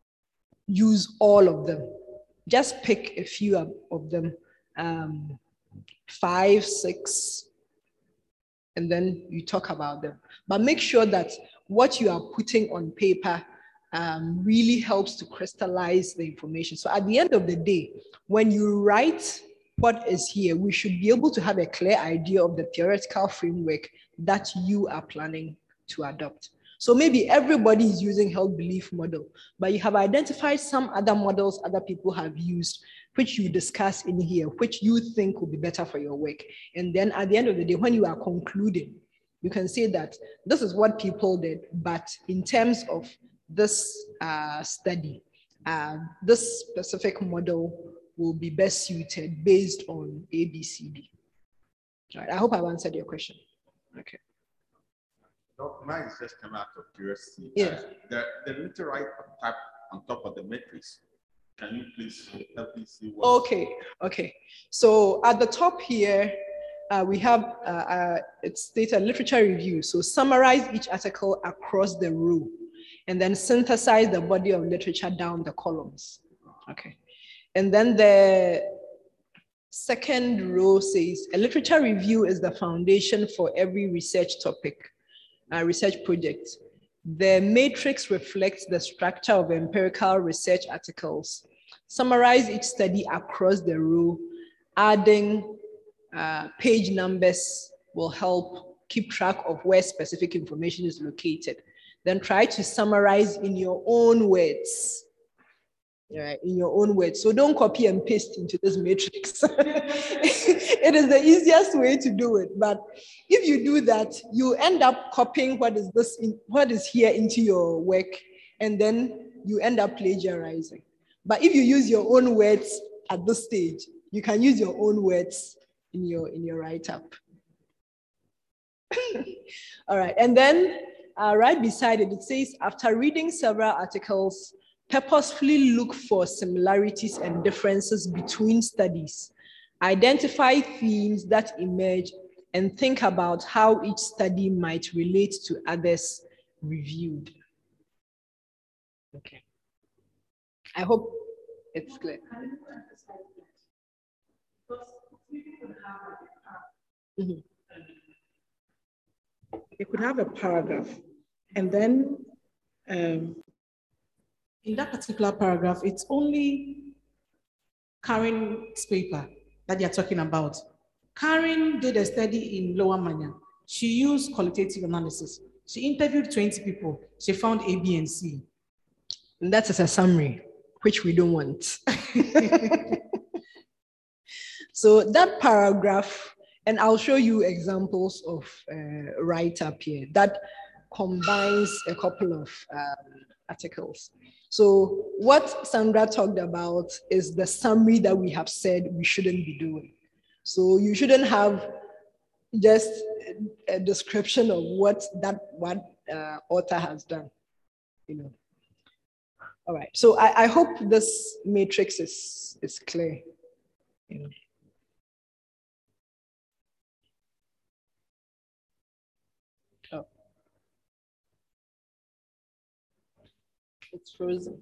use all of them. Just pick a few of, of them, um, five, six, and then you talk about them. But make sure that what you are putting on paper um, really helps to crystallize the information. So at the end of the day, when you write what is here, we should be able to have a clear idea of the theoretical framework that you are planning to adopt. So maybe everybody is using held belief model, but you have identified some other models other people have used, which you discuss in here, which you think will be better for your work. And then at the end of the day, when you are concluding, you can say that this is what people did, but in terms of this uh, study, uh, this specific model will be best suited based on A, B, C, D. All right, I hope I've answered your question. Okay. Mine is just coming out of curiosity. Yeah. Uh, the, the little right tab on top of the matrix. Can you please help me see what? Okay, okay. So at the top here, uh, we have, uh, uh, it's stated literature review. So summarize each article across the row and then synthesize the body of literature down the columns. Okay. And then the second row says, a literature review is the foundation for every research topic. Uh, research project. The matrix reflects the structure of empirical research articles. Summarize each study across the row. Adding uh, page numbers will help keep track of where specific information is located. Then try to summarize in your own words. Right, in your own words. So don't copy and paste into this matrix. It is the easiest way to do it. But if you do that, you end up copying what is this in, what is here into your work, and then you end up plagiarizing. But if you use your own words at this stage, you can use your own words in your in your write-up. All right, and then uh, right beside it, it says, after reading several articles, purposefully look for similarities and differences between studies. Identify themes that emerge and think about how each study might relate to others reviewed. Okay. I hope it's clear. Mm-hmm. You could have a paragraph, and then um, in that particular paragraph, it's only Karen's paper that you're talking about. Karen did a study in Lower Manya. She used qualitative analysis. She interviewed twenty people. She found A, B, and C. And that is a summary, which we don't want. So that paragraph, and I'll show you examples of uh, write-up here that combines a couple of um, articles. So what Sandra talked about is the summary that we have said we shouldn't be doing. So you shouldn't have just a description of what that one uh, author has done, you know. All right, so I, I hope this matrix is, is clear. You know. Oh. It's frozen.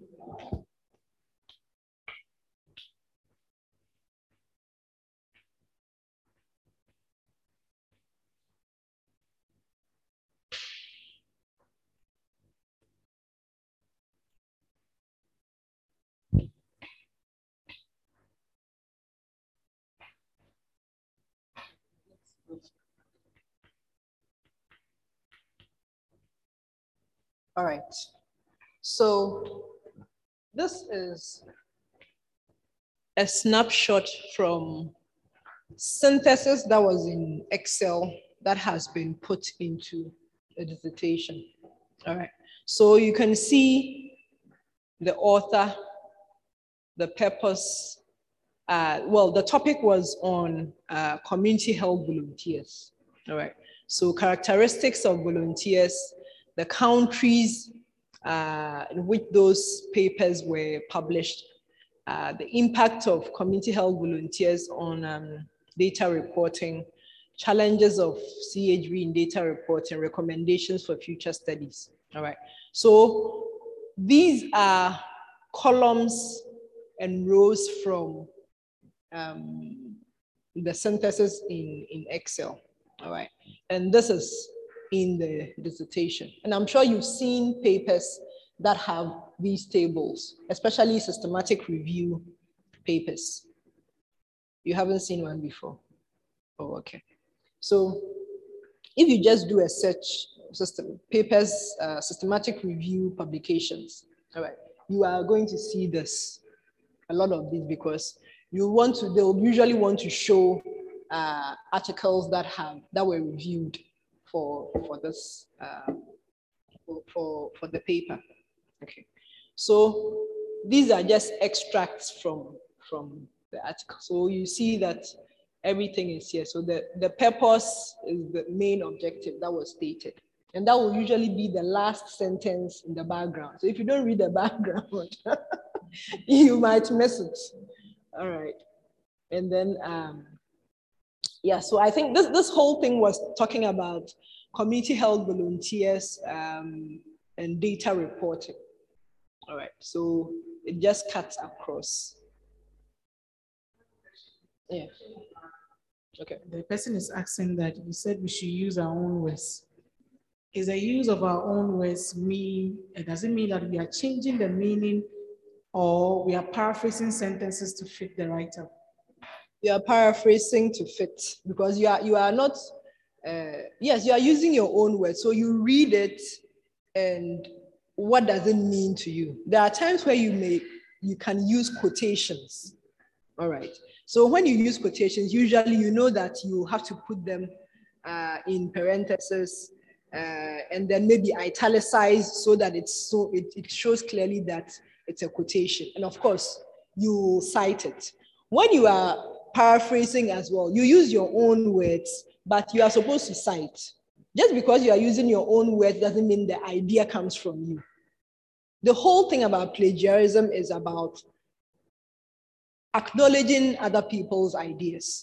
All right, so this is a snapshot from synthesis that was in Excel that has been put into a dissertation. All right. So you can see the author, the purpose. Uh, well, the topic was on uh, community health volunteers. All right. So characteristics of volunteers, the countries uh, in which those papers were published, uh, the impact of community health volunteers on um, data reporting, challenges of C H V in data reporting, recommendations for future studies. All right. So these are columns and rows from um, the synthesis in, in Excel. All right. And this is in the dissertation. And I'm sure you've seen papers that have these tables, especially systematic review papers. You haven't seen one before? Oh, okay. So if you just do a search system, papers, uh, systematic review publications, all right, you are going to see this, a lot of these, because you want to, they'll usually want to show uh, articles that have, that were reviewed for, for this, uh, for, for, for the paper. Okay. So these are just extracts from, from the article. So you see that everything is here. So the, the purpose is the main objective that was stated. And that will usually be the last sentence in the background. So if you don't read the background, you might miss it. All right. And then, um, yeah, so I think this, this whole thing was talking about community health volunteers um, and data reporting. All right, so it just cuts across. Yeah. Okay. The person is asking that you said we should use our own words. Is the use of our own words mean, it doesn't mean that we are changing the meaning or we are paraphrasing sentences to fit the writer? You are paraphrasing to fit, because you are, you are not, uh, yes, you are using your own words. So you read it and what does it mean to you? There are times where you may, you can use quotations. All right. So when you use quotations, usually you know that you have to put them uh, in parentheses uh, and then maybe italicized so that it's so it, it shows clearly that it's a quotation. And of course, you cite it. When you are paraphrasing as well, you use your own words, but you are supposed to cite. Just because you are using your own words doesn't mean the idea comes from you. The whole thing about plagiarism is about acknowledging other people's ideas.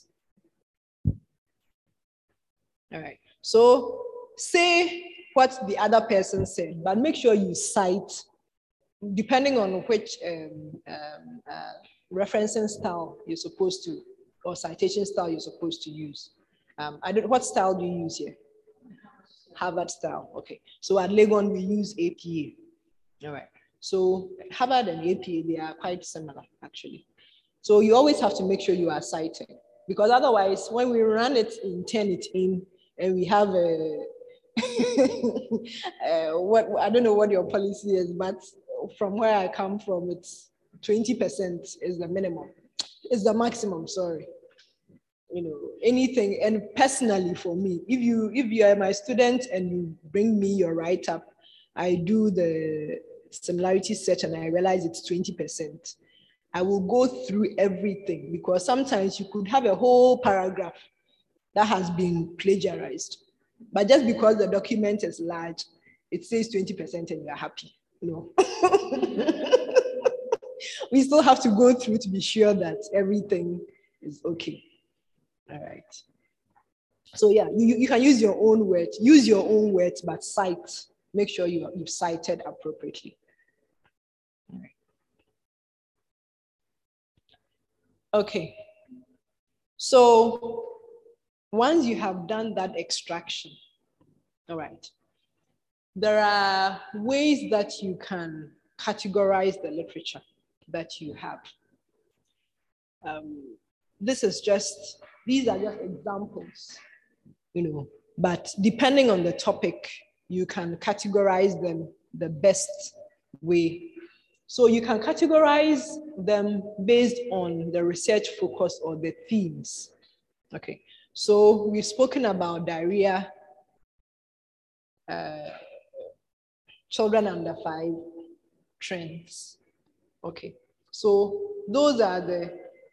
All right. So say what the other person said, but make sure you cite, depending on which um, um, uh, referencing style you're supposed to, or citation style you're supposed to use. Um, I don't, what style do you use here? Harvard style. Okay. So at Legon, we use A P A. All right. So Harvard and A P A, they are quite similar, actually. So you always have to make sure you are citing, because otherwise, when we run it in Turnitin and we have a, uh, what, I don't know what your policy is, but from where I come from, it's twenty percent is the minimum. It's the maximum, sorry. You know, anything, and personally for me, if you if you are my student and you bring me your write-up, I do the similarity search and I realize it's twenty percent. I will go through everything, because sometimes you could have a whole paragraph that has been plagiarized, but just because the document is large, it says twenty percent and you're happy. No. We still have to go through to be sure that everything is okay. All right. So yeah, you, you can use your own words, use your own words, but cite, make sure you, you've cited appropriately. All right. Okay. So once you have done that extraction, all right, there are ways that you can categorize the literature that you have. Um, this is just, these are just examples, you know, but depending on the topic, you can categorize them the best way So you can categorize them based on the research focus or the themes. Okay, so we've spoken about diarrhea, uh, children under five, trends. Okay, so those are the,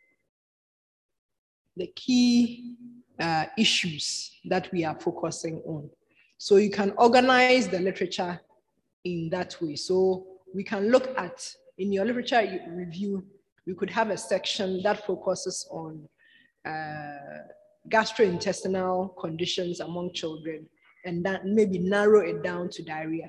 the key uh, issues that we are focusing on. So you can organize the literature in that way. So we can look at, in your literature review, we could have a section that focuses on uh, gastrointestinal conditions among children, and that maybe narrow it down to diarrhea.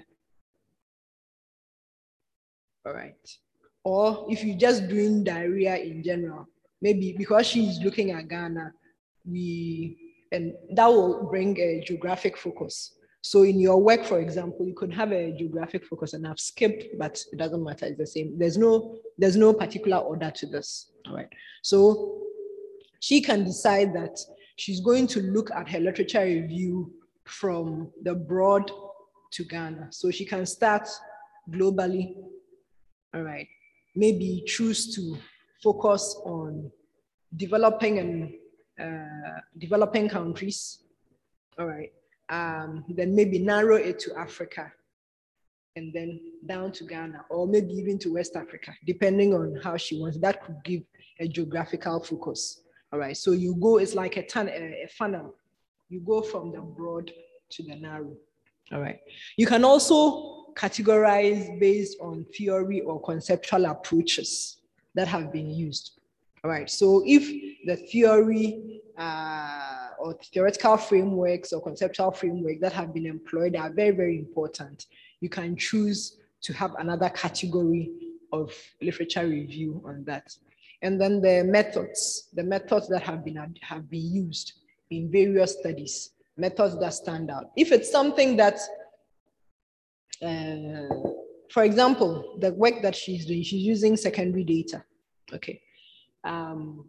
All right. Or if you're just doing diarrhea in general, maybe because she's looking at Ghana, we, and that will bring a geographic focus. So in your work, for example, you could have a geographic focus, and I've skipped, but it doesn't matter, it's the same. There's no, there's no particular order to this, all right? So she can decide that she's going to look at her literature review from the broad to Ghana. So she can start globally, all right? Maybe choose to focus on developing and uh, developing countries, all right? Um, then maybe narrow it to Africa, and then down to Ghana, or maybe even to West Africa, depending on how she wants. That could give a geographical focus. All right, so you go, it's like a, ton, a, a funnel. You go from the broad to the narrow. All right, you can also categorize based on theory or conceptual approaches that have been used. All right, so if the theory uh, or theoretical frameworks or conceptual framework that have been employed are very, very important, you can choose to have another category of literature review on that. And then the methods, the methods that have been, have been used in various studies, methods that stand out. If it's something that, uh, for example, the work that she's doing, she's using secondary data, okay. Um,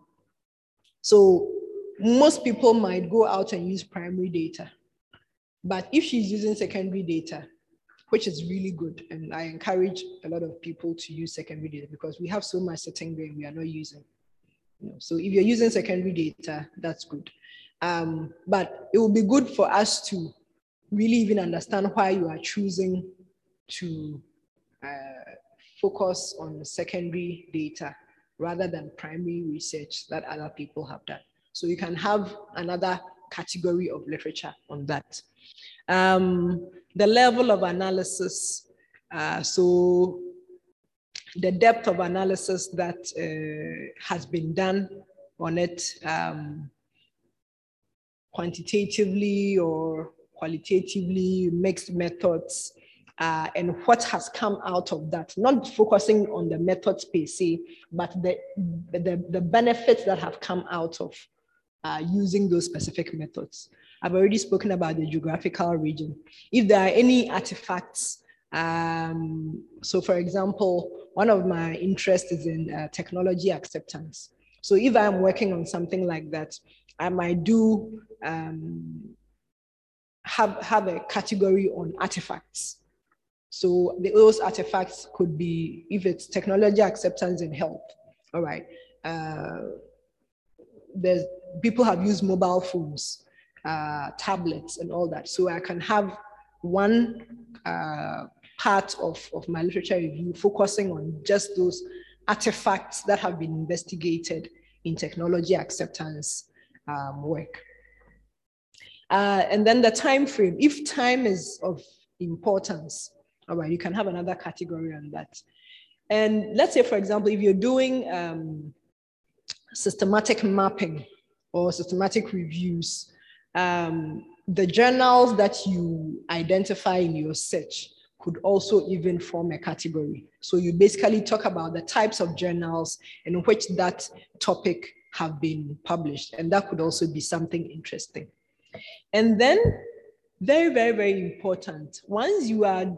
so most people might go out and use primary data, but if she's using secondary data, which is really good, and I encourage a lot of people to use secondary data because we have so much sitting there we are not using. You know, so if you're using secondary data, that's good. Um, but it will be good for us to really even understand why you are choosing to uh, focus on secondary data rather than primary research that other people have done. So you can have another category of literature on that. Um, the level of analysis, uh, so the depth of analysis that uh, has been done on it, um, quantitatively or qualitatively, mixed methods, uh, and what has come out of that, not focusing on the methods per se, but the, the, the benefits that have come out of uh, using those specific methods. I've already spoken about the geographical region. If there are any artifacts, um, so for example, one of my interests is in uh, technology acceptance. So if I'm working on something like that, I might do um, have, have a category on artifacts. So the, those artifacts could be, if it's technology acceptance in health, all right. Uh, there's, people have used mobile phones, uh, tablets and all that. So I can have one uh, part of, of my literature review focusing on just those artifacts that have been investigated in technology acceptance um, work. Uh, and then the time frame, if time is of importance, all right, you can have another category on that. And let's say, for example, if you're doing um, systematic mapping or systematic reviews, um, the journals that you identify in your search could also even form a category. So you basically talk about the types of journals in which that topic have been published, and that could also be something interesting. And then, very, very, very important, once you are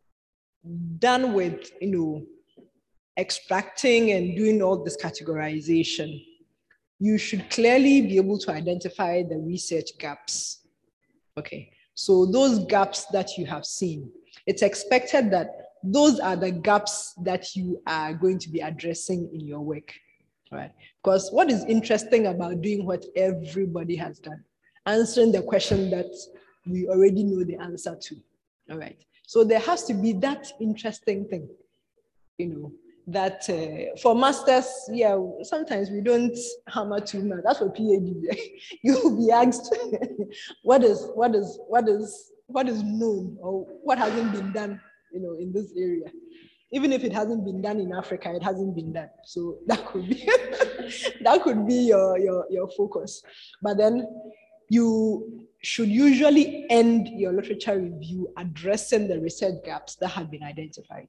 done with, you know, extracting and doing all this categorization, you should clearly be able to identify the research gaps. Okay, so those gaps that you have seen, it's expected that those are the gaps that you are going to be addressing in your work, right? Because what is interesting about doing what everybody has done, answering the question that we already know the answer to, all right? So there has to be that interesting thing, you know, that uh, for masters, yeah, sometimes we don't hammer too much. That's for PhD. You'll be asked, what is, what is, what is, what is known or what hasn't been done, you know, in this area. Even if it hasn't been done in Africa, it hasn't been done. So that could be that could be your, your, your focus. But then you should usually end your literature review addressing the research gaps that have been identified.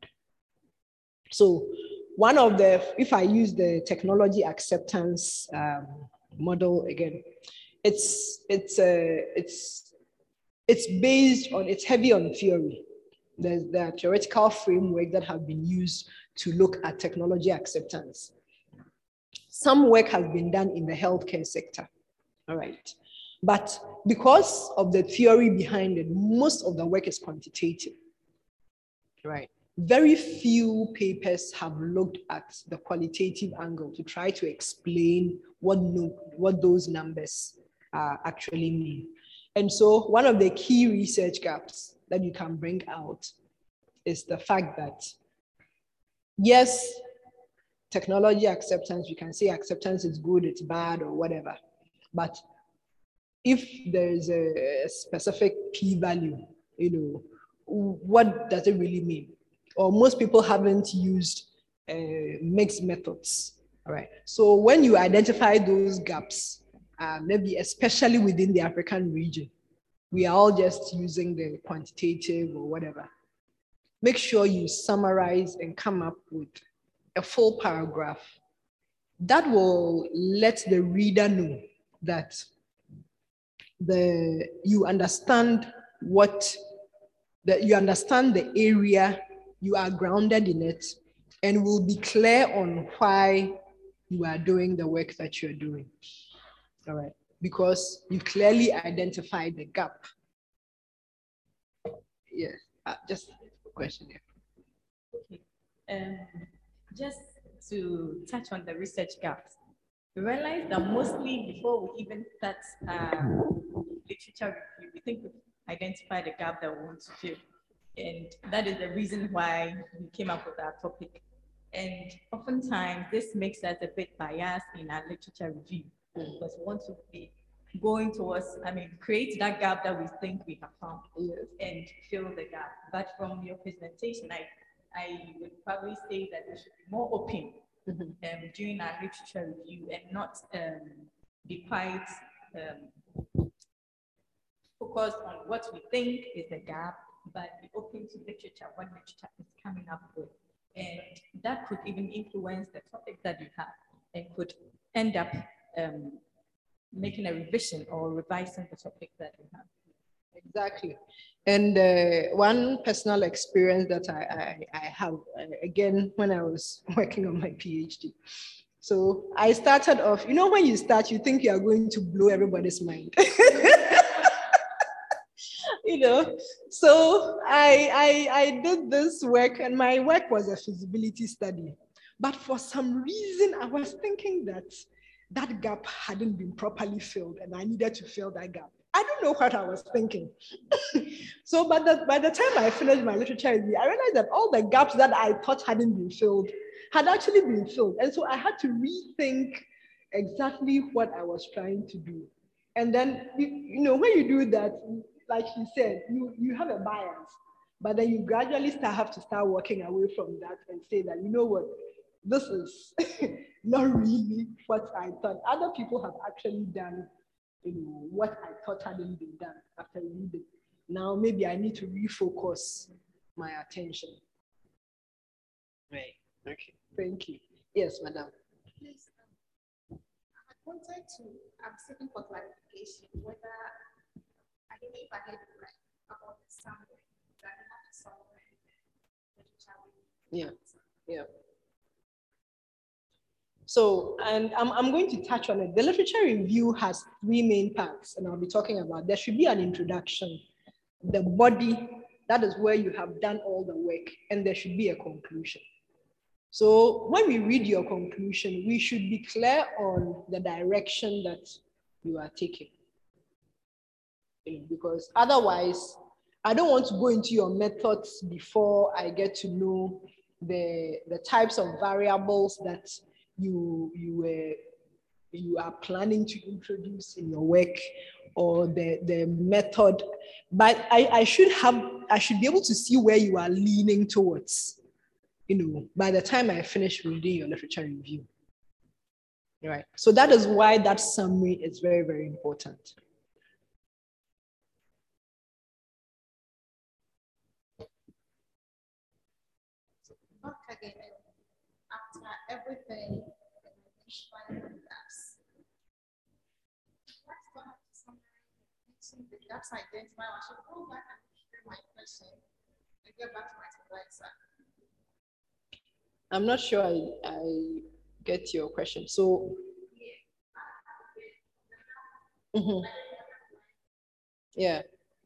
So one of the, if I use the technology acceptance um, model again, it's it's uh, it's it's based on, it's heavy on theory. There's the theoretical framework that have been used to look at technology acceptance. Some work has been done in the healthcare sector, all right? But because of the theory behind it, most of the work is quantitative, right? Very few papers have looked at the qualitative angle to try to explain what, no, what those numbers uh, actually mean. And so one of the key research gaps that you can bring out is the fact that, yes, technology acceptance, you can say acceptance is good, it's bad, or whatever. But if there's a specific p-value, you know, what does it really mean? Or most people haven't used uh, mixed methods, all right? So when you identify those gaps, uh, maybe especially within the African region, we are all just using the quantitative or whatever. Make sure you summarize and come up with a full paragraph that will let the reader know that the, you understand what, that you understand the area, you are grounded in it, and will be clear on why you are doing the work that you're doing, all right? Because you clearly identified the gap. Yeah, uh, just a question here. Okay. Um, just to touch on the research gaps, we realize that mostly before we even start uh, literature review, we think we've identified a gap that we want to fill. And that is the reason why we came up with our topic. And oftentimes this makes us a bit biased in our literature review because we want to be going towards, I mean, create that gap that we think we have found, yes, and fill the gap. But from your presentation, I, I would probably say that we should be more open mm-hmm. um, during our literature review and not um, be quite um, focused on what we think is the gap, but be open to literature, what literature is coming up with. And that could even influence the topic that you have and could end up um, making a revision or revising the topic that you have. Exactly. And uh, one personal experience that I, I, I have, uh, again, when I was working on my PhD. So I started off, you know, when you start, you think you are going to blow everybody's mind. You know, so I, I, I did this work, and my work was a feasibility study. But for some reason, I was thinking that that gap hadn't been properly filled, and I needed to fill that gap. I don't know what I was thinking. So by the, by the time I finished my literature review, I realized that all the gaps that I thought hadn't been filled had actually been filled. And so I had to rethink exactly what I was trying to do. And then, you, you know, when you do that, like you said, you, you have a bias, but then you gradually start, have to start working away from that and say that, you know what, this is not really what I thought. Other people have actually done, you know, what I thought hadn't been done after reading. Now maybe I need to refocus my attention. Right. Okay. Thank you. Yes, madam. Please, um, I wanted to, I'm seeking for clarification whether, I don't know if I heard you right about the summary, that you have to summarize the literature. Yeah. Yeah. So, and I'm, I'm going to touch on it. The literature review has three main parts, and I'll be talking about, there should be an introduction, the body that is where you have done all the work and there should be a conclusion. So when we read your conclusion, we should be clear on the direction that you are taking. Because otherwise, I don't want to go into your methods before I get to know the, the types of variables that you, you, were, you are planning to introduce in your work, or the, the method. But I, I should have, I should be able to see where you are leaning towards, you know, by the time I finish reading your literature review. Right. So that is why that summary is very, very important. Again, after everything, the gaps identified, I should go back and hear my question and get back to my supervisor. I'm not sure I, I get your question. So, mm-hmm. Yeah.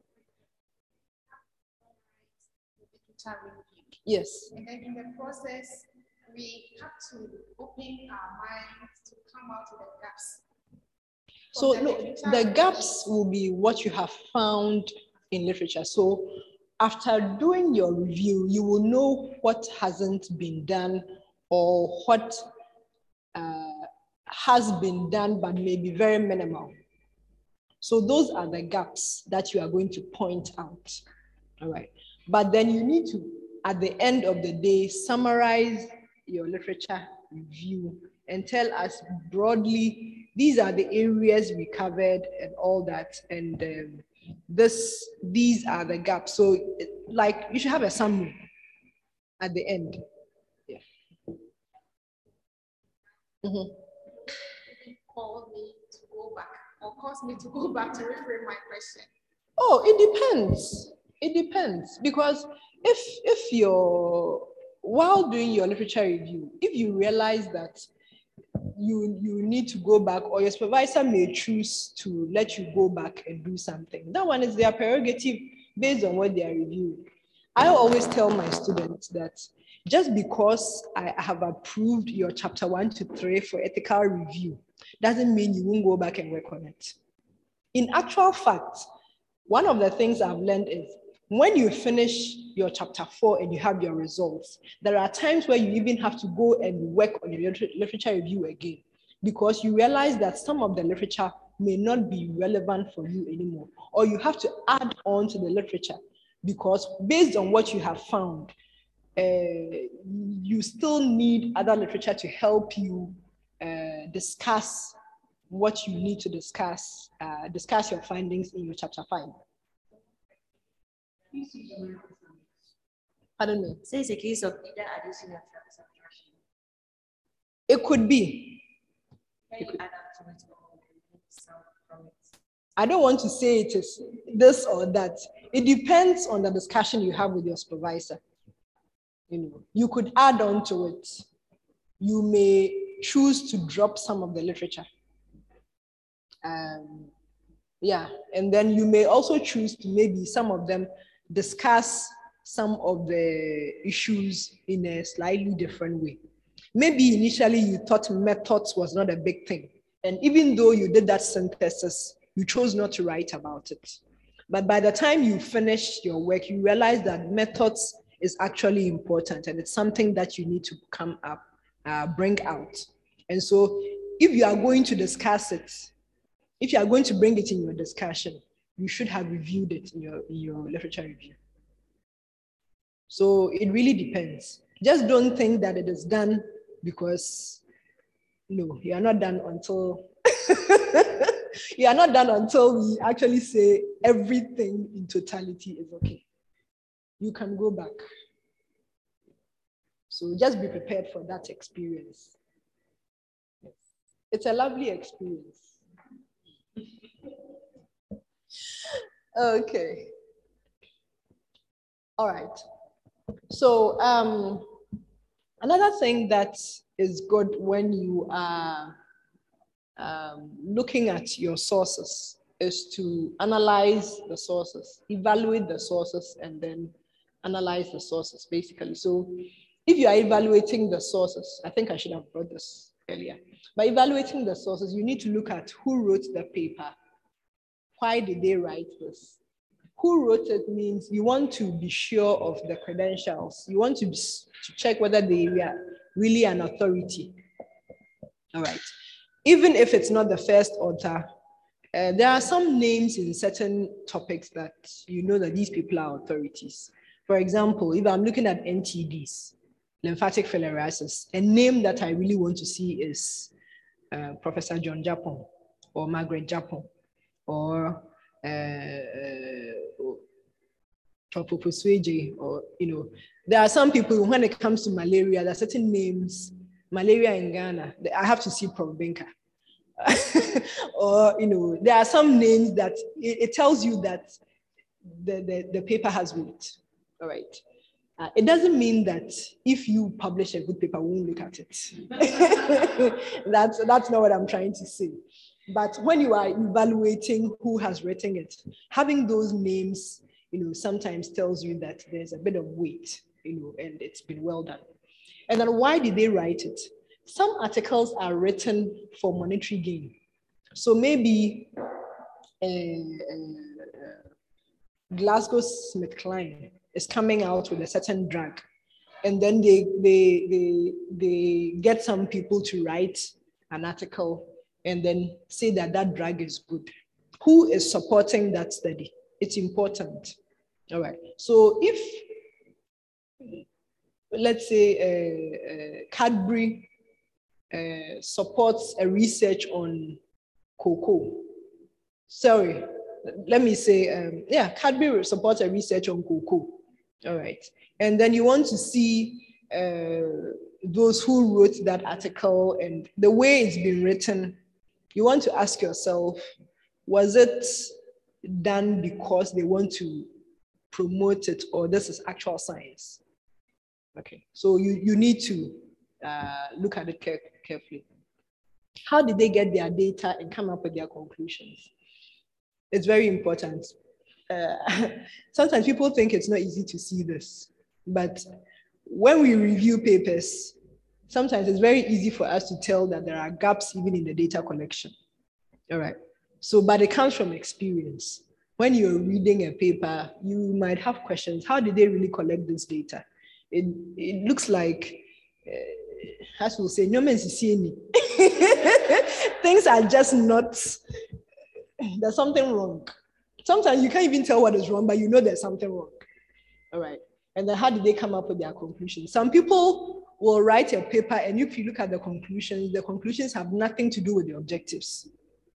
Yes. And then in the process, we have to open our minds to come out with the gaps. So no, the gaps will be what you have found in literature. So after doing your review, you will know what hasn't been done or what uh, has been done but may be very minimal. So those are the gaps that you are going to point out. All right. But then you need to, at the end of the day, summarize your literature review and tell us broadly, these are the areas we covered and all that. And um, this, these are the gaps. So like you should have a summary at the end. Yeah. Mm-hmm. Call me to go back or cause me to go back to reframe my question. Oh, it depends. It depends, because if if you're, while doing your literature review, if you realize that you you need to go back, or your supervisor may choose to let you go back and do something, that one is their prerogative based on what they are reviewing. I always tell my students that just because I have approved your chapter one to three for ethical review doesn't mean you won't go back and work on it. In actual fact, one of the things I've learned is when you finish your chapter four and you have your results, there are times where you even have to go and work on your literature review again, because you realize that some of the literature may not be relevant for you anymore, or you have to add on to the literature because based on what you have found, uh, you still need other literature to help you uh, discuss what you need to discuss, uh, discuss your findings in your chapter five. Pardon me? So it's a case of either addition or subtraction. It could be. It could add up to it or some from it. I don't want to say it is this or that. It depends on the discussion you have with your supervisor. You know, you could add on to it. You may choose to drop some of the literature. Um, yeah, and then you may also choose to maybe some of them discuss some of the issues in a slightly different way. Maybe initially you thought methods was not a big thing. And even though you did that synthesis, you chose not to write about it. But by the time you finish your work, you realize that methods is actually important and it's something that you need to come up, uh, bring out. And so if you are going to discuss it, if you are going to bring it in your discussion, you should have reviewed it in your, in your literature review. So it really depends. Just don't think that it is done because, no, you are not done until, you are not done until we actually say everything in totality is okay. You can go back. So just be prepared for that experience. Yes. It's a lovely experience. Okay. All right. So um, another thing that is good when you are um, looking at your sources is to analyze the sources, evaluate the sources, and then analyze the sources, basically. So if you are evaluating the sources, I think I should have brought this earlier. By evaluating the sources, you need to look at who wrote the paper. Why did they write this? Who wrote it means you want to be sure of the credentials. You want to, be, to check whether they are really an authority. All right. Even if it's not the first author, uh, there are some names in certain topics that you know that these people are authorities. For example, if I'm looking at N T Ds, lymphatic filariasis, a name that I really want to see is uh, Professor John Japon or Margaret Japon or uh, uh, or, you know, there are some people when it comes to malaria, there are certain names, malaria in Ghana, I have to see Prof Binka. Or, you know, there are some names that it, it tells you that the, the, the paper has weight. All right. Uh, it doesn't mean that if you publish a good paper, we won't look at it. that's, that's not what I'm trying to say. But when you are evaluating who has written it, having those names, you know, sometimes tells you that there's a bit of weight, you know, and it's been well done. And then why did they write it? Some articles are written for monetary gain. So maybe uh, uh, GlaxoSmithKline is coming out with a certain drug, and then they, they, they, they get some people to write an article and then say that that drug is good. Who is supporting that study? It's important. All right. So if, let's say, uh, uh, Cadbury uh, supports a research on cocoa. Sorry, let me say, um, yeah, Cadbury supports a research on cocoa. All right. And then you want to see uh, those who wrote that article and the way it's been written. You want to ask yourself, was it done because they want to promote it, or this is actual science? Okay, so you, you need to uh, look at it care carefully. How did they get their data and come up with their conclusions? It's very important. Uh, sometimes people think it's not easy to see this, but when we review papers, sometimes it's very easy for us to tell that there are gaps even in the data collection. All right. So, but it comes from experience. When you're reading a paper, you might have questions. How did they really collect this data? It, it looks like, uh, as we'll say, no man's seeing things are just not, there's something wrong. Sometimes you can't even tell what is wrong, but you know there's something wrong. All right. And then how did they come up with their conclusions? Some people will write a paper, and if you look at the conclusions, the conclusions have nothing to do with the objectives.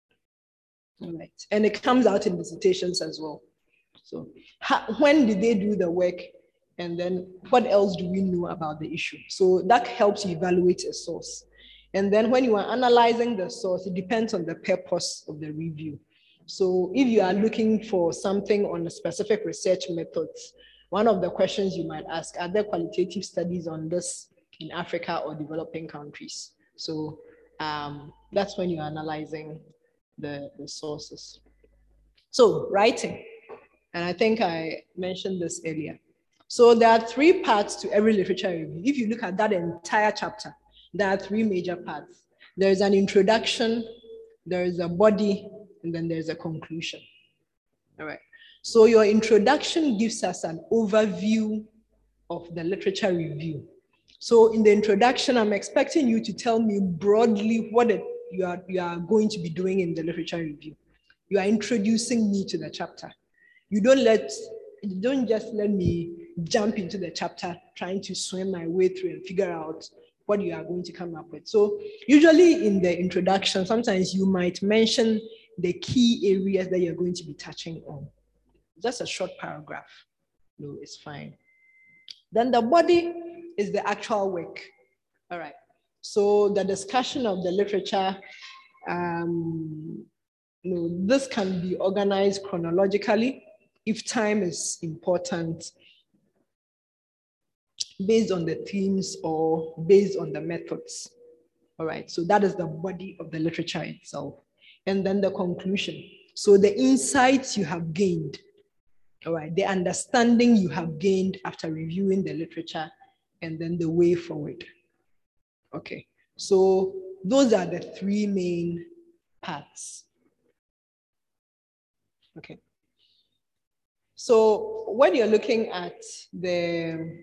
All right. And it comes out in dissertations as well. So how, when did they do the work? And then what else do we know about the issue? So that helps you evaluate a source. And then when you are analyzing the source, it depends on the purpose of the review. So if you are looking for something on a specific research methods, one of the questions you might ask, are there qualitative studies on this in Africa or developing countries? So um, that's when you're analyzing the, the sources. So writing, and I think I mentioned this earlier. So there are three parts to every literature review. If you look at that entire chapter, there are three major parts. There's an introduction, there is a body, and then there's a conclusion. All right. So your introduction gives us an overview of the literature review. So in the introduction, I'm expecting you to tell me broadly what it, you, are, you are going to be doing in the literature review. You are introducing me to the chapter. You don't let, you don't just let me jump into the chapter trying to swim my way through and figure out what you are going to come up with. So usually in the introduction, sometimes you might mention the key areas that you're going to be touching on. Just a short paragraph. No, it's fine. Then the body is the actual work. All right. So the discussion of the literature, um, you know, this can be organized chronologically if time is important, based on the themes or based on the methods. All right. So that is the body of the literature itself. And then the conclusion. So the insights you have gained, all right, the understanding you have gained after reviewing the literature, and then the way forward. Okay, so those are the three main parts. Okay. So when you're looking at the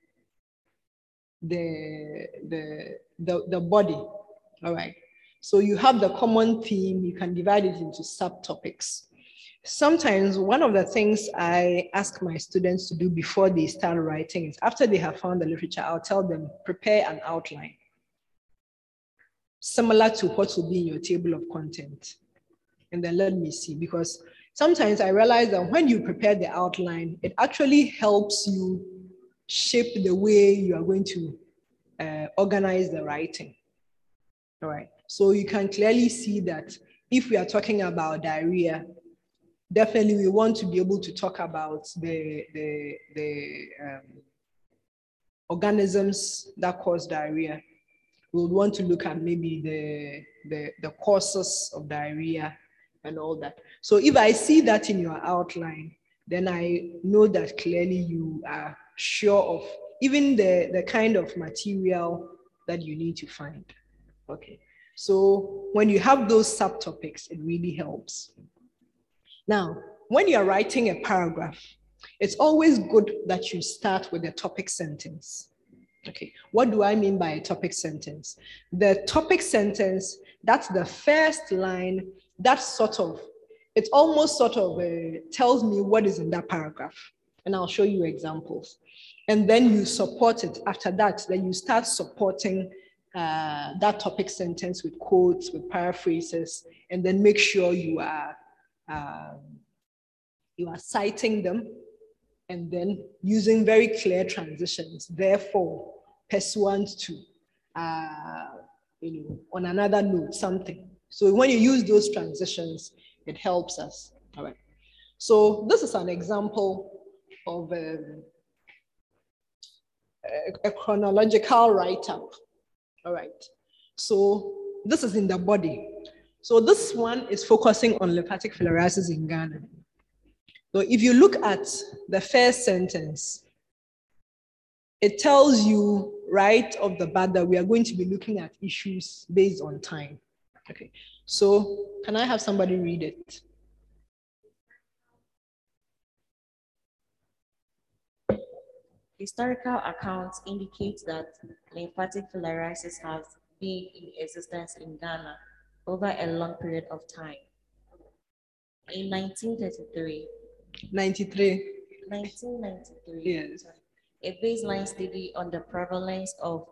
the the the, the body, all right. So you have the common theme, you can divide it into subtopics. Sometimes one of the things I ask my students to do before they start writing is after they have found the literature, I'll tell them, prepare an outline similar to what will be in your table of content. And then let me see, because sometimes I realize that when you prepare the outline, it actually helps you shape the way you are going to uh, organize the writing. All right. So you can clearly see that if we are talking about diarrhea, definitely we want to be able to talk about the, the, the um, organisms that cause diarrhea. We would want to look at maybe the, the, the causes of diarrhea and all that. So if I see that in your outline, then I know that clearly you are sure of even the, the kind of material that you need to find. Okay. So when you have those subtopics, it really helps. Now, when you're writing a paragraph, it's always good that you start with a topic sentence. Okay, what do I mean by a topic sentence? The topic sentence, that's the first line, that sort of, it almost sort of uh, tells me what is in that paragraph. And I'll show you examples. And then you support it. After that, then you start supporting uh, that topic sentence with quotes, with paraphrases, and then make sure you are, uh, you are citing them and then using very clear transitions. Therefore, pursuant to, uh, you know, on another note, something. So when you use those transitions, it helps us. All right. So this is an example of um, a, a chronological write-up. All right. So this is in the body. So this one is focusing on lymphatic filariasis in Ghana. So if you look at the first sentence, it tells you right off the bat that we are going to be looking at issues based on time. Okay. So can I have somebody read it? Historical accounts indicate that lymphatic filariasis has been in existence in Ghana over a long period of time. In nineteen thirty-three, ninety-three. nineteen ninety-three, Yes. a baseline study on the prevalence of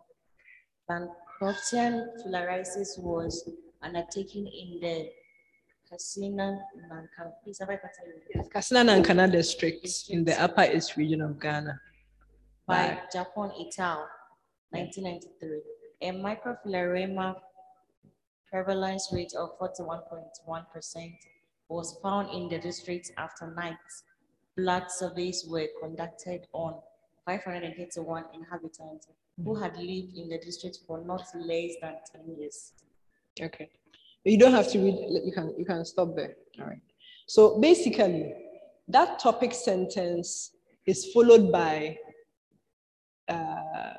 Bancroftian filariasis was undertaken in the Kassina Nankana, please have I Yes, Kassina Nankana district in the Upper East region of Ghana. By Japon et al. nineteen ninety-three. A microfilarioma prevalence rate of forty-one point one percent was found in the district after night blood surveys were conducted on five hundred eighty-one inhabitants who had lived in the district for not less than ten years. Okay. You don't have to read, you can, you can stop there. All right. So basically, that topic sentence is followed by uh,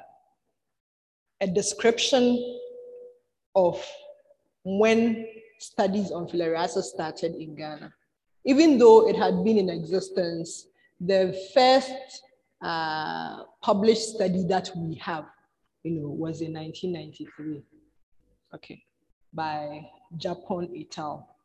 a description of when studies on filariasis started in Ghana. Even though it had been in existence, the first uh, published study that we have, you know, was in nineteen ninety-three, okay, by Japon et al.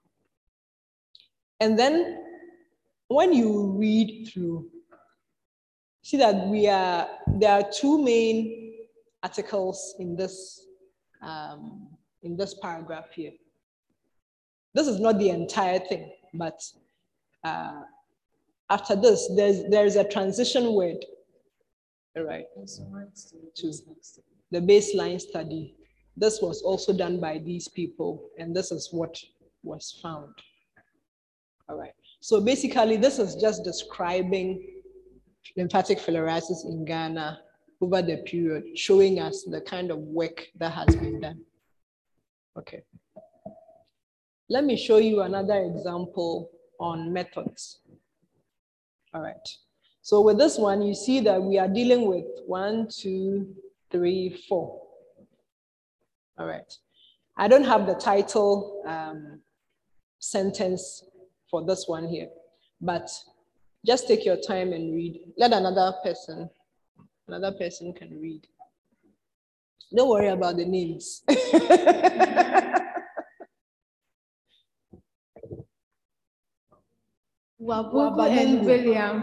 And then when you read through, see that we are, there are two main articles in this, um, in this paragraph here. This is not the entire thing, but uh, after this, there's, there's a transition word, all right, to the baseline study. This was also done by these people, and this is what was found. All right. So basically, this is just describing lymphatic filariasis in Ghana over the period, showing us the kind of work that has been done. Okay. let me show you another example on methods. All right. So with this one, you see that we are dealing with one, two, three, four. All right. I don't have the title um, sentence for this one here, but just take your time and read. Let another person, another person can read. Don't worry about the names. Wabugu and Williams.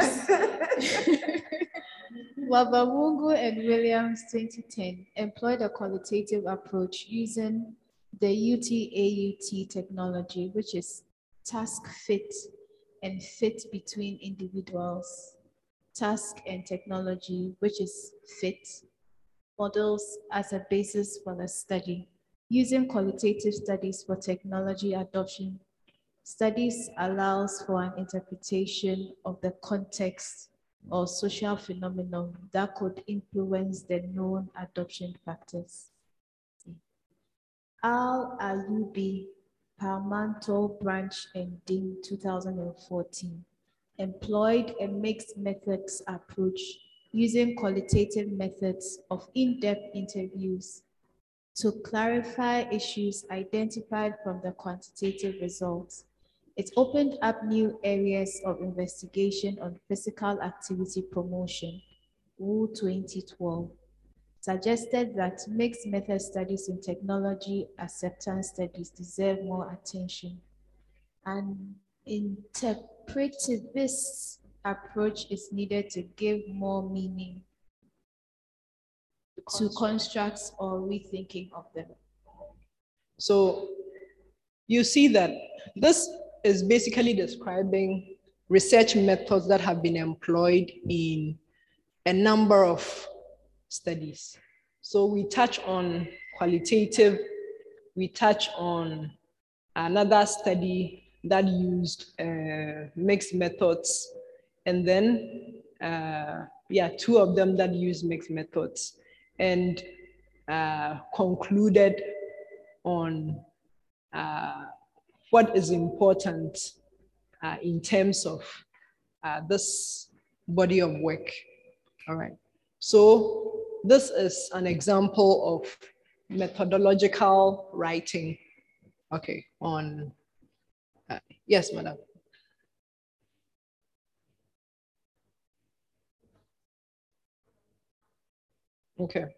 Wabamungu and Williams twenty ten employed a qualitative approach using the U T A U T technology, which is task fit and fit between individuals, task and technology, which is fit, models as a basis for the study. Using qualitative studies for technology adoption, studies allows for an interpretation of the context or social phenomenon that could influence the known adoption factors. Al Ayubi, Palmanto Branch and Dean two thousand fourteen, employed a mixed methods approach using qualitative methods of in-depth interviews to clarify issues identified from the quantitative results. It opened up new areas of investigation on physical activity promotion, W O twenty twelve, suggested that mixed method studies in technology acceptance studies deserve more attention. An interpretivist approach is needed to give more meaning to constructs or rethinking of them. So you see that this is basically describing research methods that have been employed in a number of studies. So we touch on qualitative, we touch on another study that used uh, mixed methods, and then, uh, yeah, two of them that use mixed methods, and uh, concluded on uh, what is important uh, in terms of uh, this body of work. All right. So this is an example of methodological writing. Okay. On uh, yes, madam. Okay.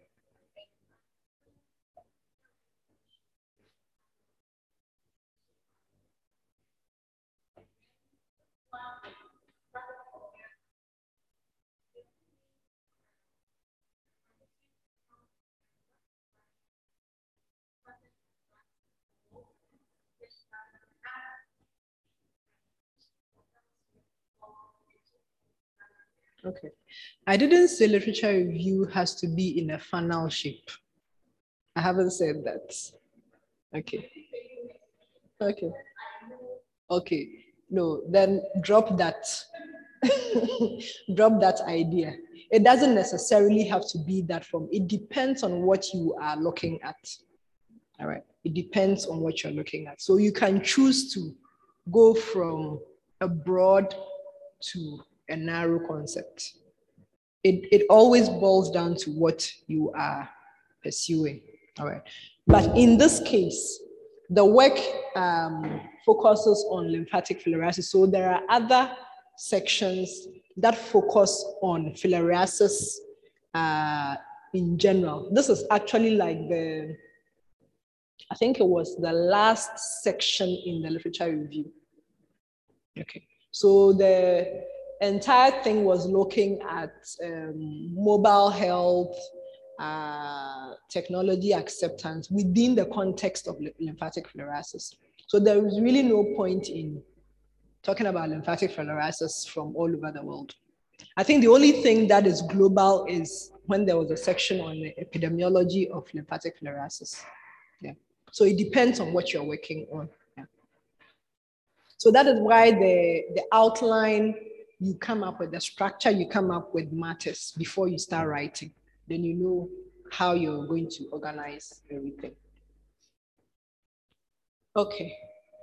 Okay. I didn't say literature review has to be in a funnel shape. I haven't said that. Okay. Okay. Okay. No, then drop that. Drop that idea. It doesn't necessarily have to be that form. It depends on what you are looking at. All right. It depends on what you're looking at. So you can choose to go from a broad to a narrow concept. It, it always boils down to what you are pursuing. All right. But in this case, the work um, focuses on lymphatic filariasis. So there are other sections that focus on filariasis uh, in general. This is actually like the, I think it was the last section in the literature review. Okay. So the entire thing was looking at um, mobile health, uh, technology acceptance within the context of lymphatic filariasis. So there is really no point in talking about lymphatic filariasis from all over the world. I think the only thing that is global is when there was a section on the epidemiology of lymphatic filariasis. Yeah. So it depends on what you're working on. Yeah. So that is why the, the outline you come up with, the structure you come up with matters before you start writing. Then you know how you're going to organize everything. Okay.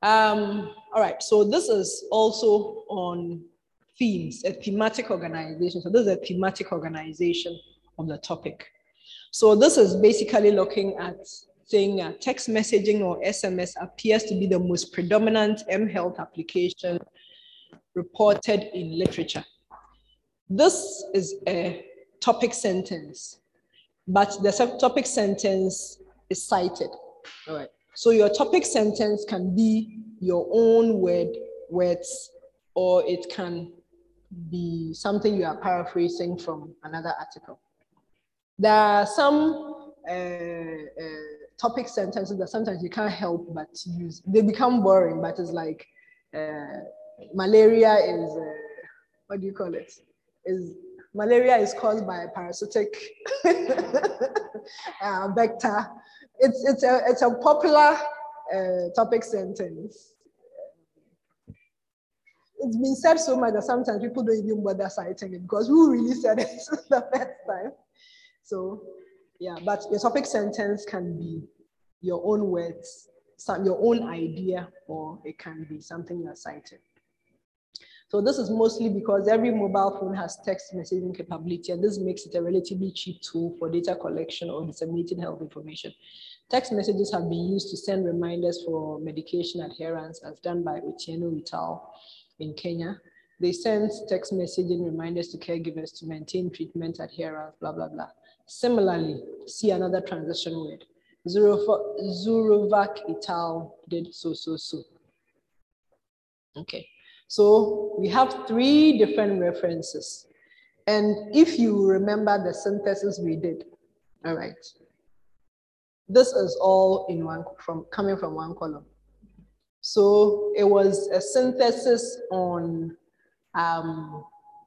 Um, all right, so this is also on themes, a thematic organization. So this is a thematic organization of the topic. So this is basically looking at saying uh, text messaging or S M S appears to be the most predominant mHealth application reported in literature. This is a topic sentence, but the topic sentence is cited. All right. So your topic sentence can be your own word, words, or it can be something you are paraphrasing from another article. There are some uh, uh, topic sentences that sometimes you can't help but use. They become boring, but it's like uh, malaria is, uh, what do you call it? Is malaria is caused by a parasitic uh, vector. It's, it's, a, it's a popular uh, topic sentence. It's been said so much that sometimes people don't even bother citing it because who really said it the first time? So, yeah, but your topic sentence can be your own words, some, your own idea, or it can be something you're citing. So this is mostly because every mobile phone has text messaging capability, and this makes it a relatively cheap tool for data collection or disseminating health information. Text messages have been used to send reminders for medication adherence, as done by Otieno et al. In Kenya. They send text messaging reminders to caregivers to maintain treatment adherence, blah, blah, blah. Similarly, see another transition word. Zurovac et al. Did so, so, so. Okay, so we have three different references. And if you remember the synthesis we did, all right, this is all in one, from coming from one column. So it was a synthesis on, um,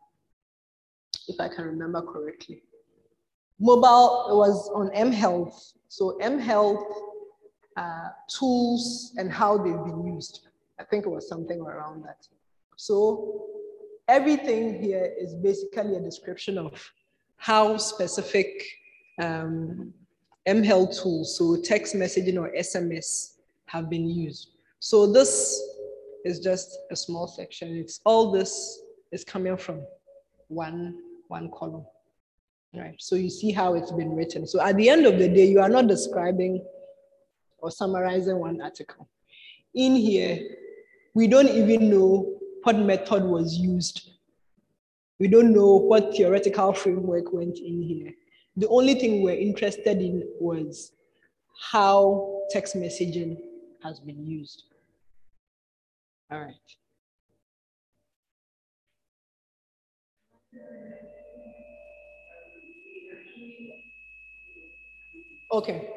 if I can remember correctly, mobile, it was on mHealth. So mHealth uh, tools and how they've been used. I think it was something around that. So everything here is basically a description of how specific um, mHealth tools, so text messaging or S M S, have been used. So this is just a small section. It's all this is coming from one, one column, right? So you see how it's been written. So at the end of the day, you are not describing or summarizing one article. In here, we don't even know what method was used. We don't know what theoretical framework went in here. The only thing we're interested in was how text messaging has been used. All right. Okay.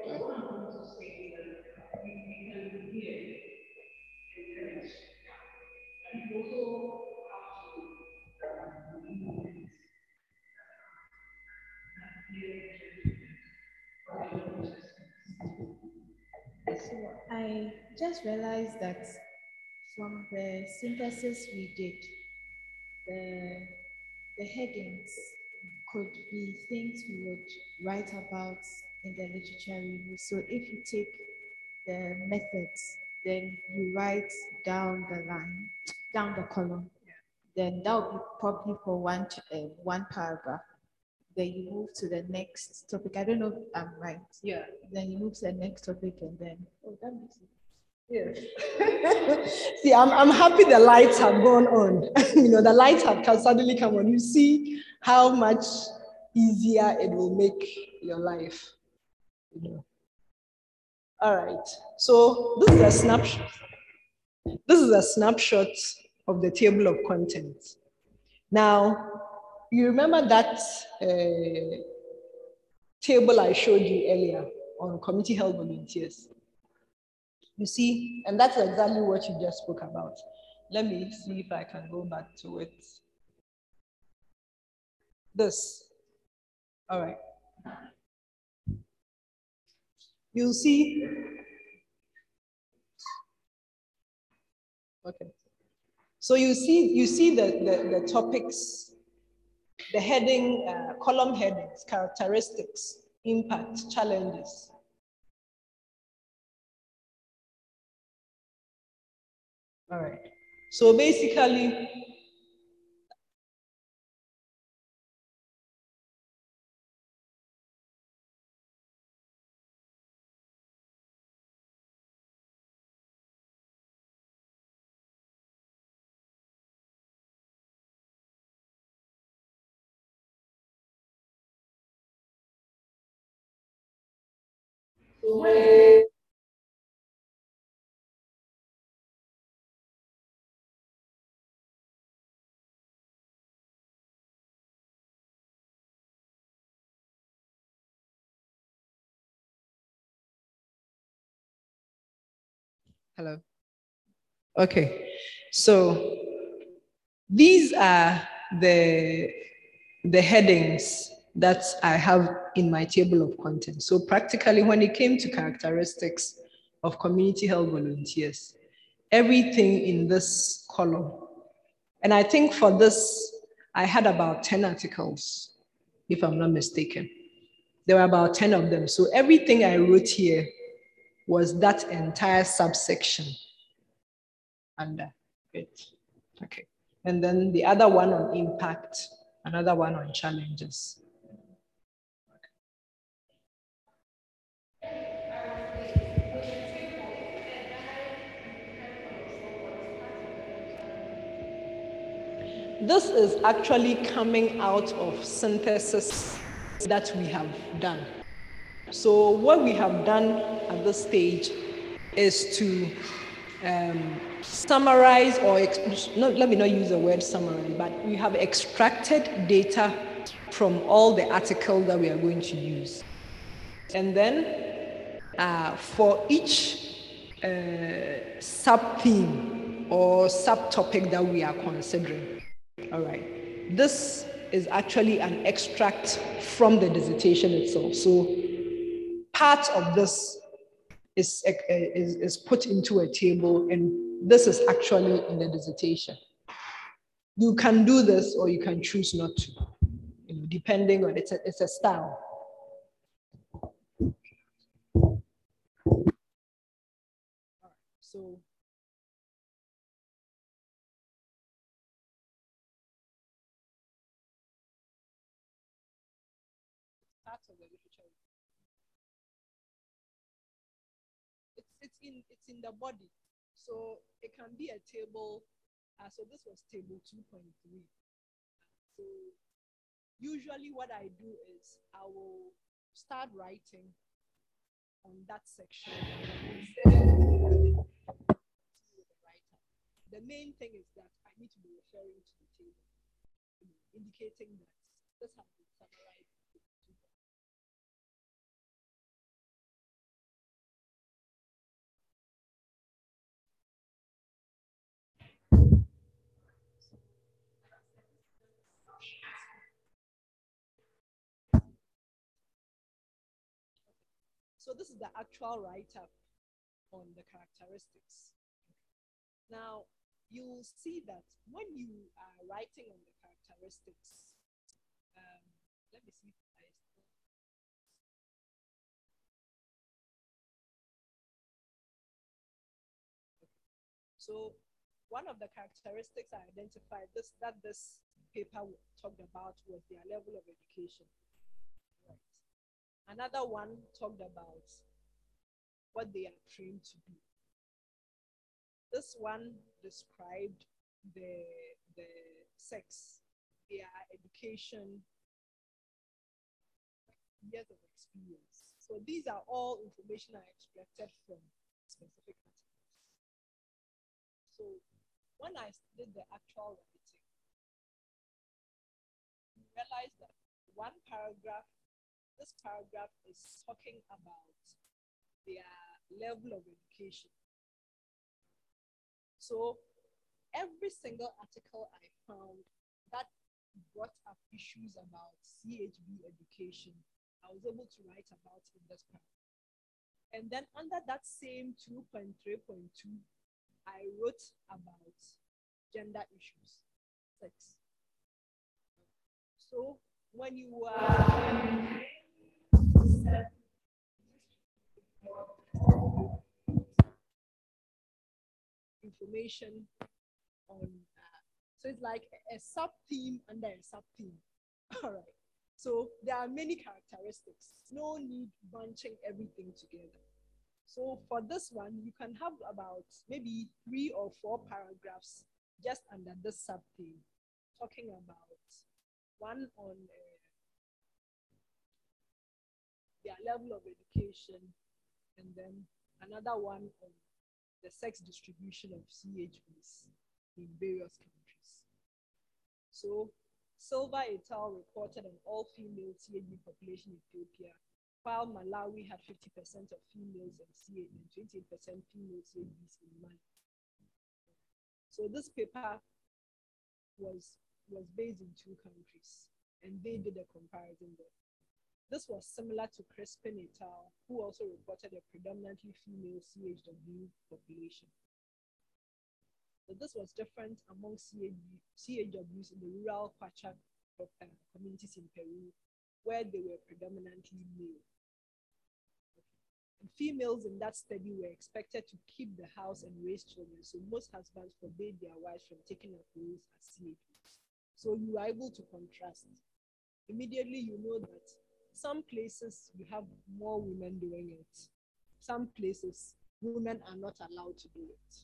So I just realized that from the synthesis we did, the, the headings could be things we would write about in the literature review. So if you take the methods, then you write down the line, down the column, then that would be probably for one, uh, one paragraph. Then you move to the next topic. I don't know if I'm right. Yeah. Then you move to the next topic and then, oh, that makes sense. Yes. See, I'm, I'm happy the lights have gone on. You know, the lights have suddenly come on. You see how much easier it will make your life. You know. All right. So this is a snapshot. This is a snapshot of the table of contents. Now, you remember that uh, table I showed you earlier on community health volunteers? You see, and that's exactly what you just spoke about. Let me see if I can go back to it. This. All right. You'll see. Okay. So you see, you see the, the, the topics, the heading, uh, column headings, characteristics, impact, challenges. All right. So basically, hello. Okay. So these are the, the headings that I have in my table of contents. So practically when it came to characteristics of community health volunteers, everything in this column, and I think for this, I had about ten articles, if I'm not mistaken. There were about ten of them. So everything I wrote here was that entire subsection under it. Okay. And then the other one on impact, another one on challenges. This is actually coming out of synthesis that we have done. So what we have done at this stage is to um, summarize, or no, let me not use the word summarize, but we have extracted data from all the articles that we are going to use. And then uh, for each uh, sub-theme or subtopic that we are considering, all right, this is actually an extract from the dissertation itself. So part of this is, is, is put into a table, and this is actually in the dissertation. You can do this or you can choose not to, you know, depending on, it's a, it's a style. So parts of the literature. It's, it's in it's in the body. So it can be a table. Uh, so this was table two point three. So usually what I do is I will start writing on that section. The main thing is that I need to be referring to the table, indicating that this has been summarized. So this is the actual write-up on the characteristics. Now, you will see that when you are writing on the characteristics, um, let me see if I still. So one of the characteristics I identified this that this paper talked about was their level of education. Right. Another one talked about what they are trained to do. This one described the, the sex, their education, years of experience. So these are all information I extracted from specific articles. So when I did the actual writing, you realize that one paragraph, this paragraph is talking about their level of education. So every single article I found that brought up issues about C H B education, I was able to write about in this paragraph. And then under that same two point three point two, I wrote about gender issues, sex. So when you are information on, uh, so it's like a, a sub-theme under a sub-theme. All right. So there are many characteristics. No need bunching everything together. So for this one, you can have about maybe three or four paragraphs just under this sub-theme, talking about one on uh, their level of education, and then another one on the sex distribution of C H Bs in various countries. So Silva et al. Reported an all-female C H B population in Ethiopia, while Malawi had fifty percent of females and C H B and twenty-eight percent female C H Bs in Mali. So this paper was, was based in two countries, and they did a comparison there. This was similar to Crispin et al., who also reported a predominantly female C H W population. So this was different among C H Ws in the rural Kwacha uh, communities in Peru, where they were predominantly male. And females in that study were expected to keep the house and raise children, so most husbands forbade their wives from taking up roles as C H Ws. So you are able to contrast. Immediately you know that some places you have more women doing it. Some places women are not allowed to do it.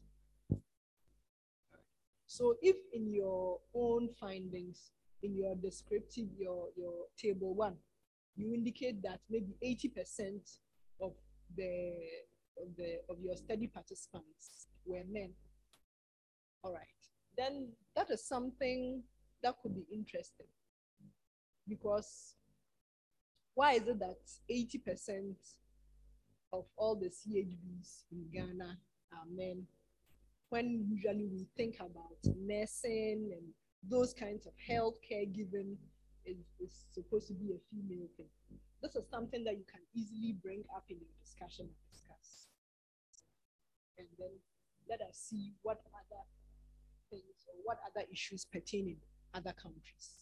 So if in your own findings, in your descriptive, your, your table one, you indicate that maybe eighty percent of the, of the of your study participants were men, all right, then that is something that could be interesting. Because why is it that eighty percent of all the C H Bs in Ghana are men, when usually we think about nursing and those kinds of healthcare given is, is supposed to be a female thing? This is something that you can easily bring up in your discussion and discuss. And then let us see what other things or what other issues pertain in other countries.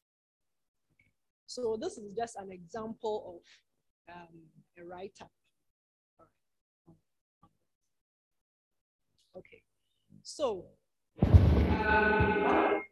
So this is just an example of um, a write-up. Okay, so um,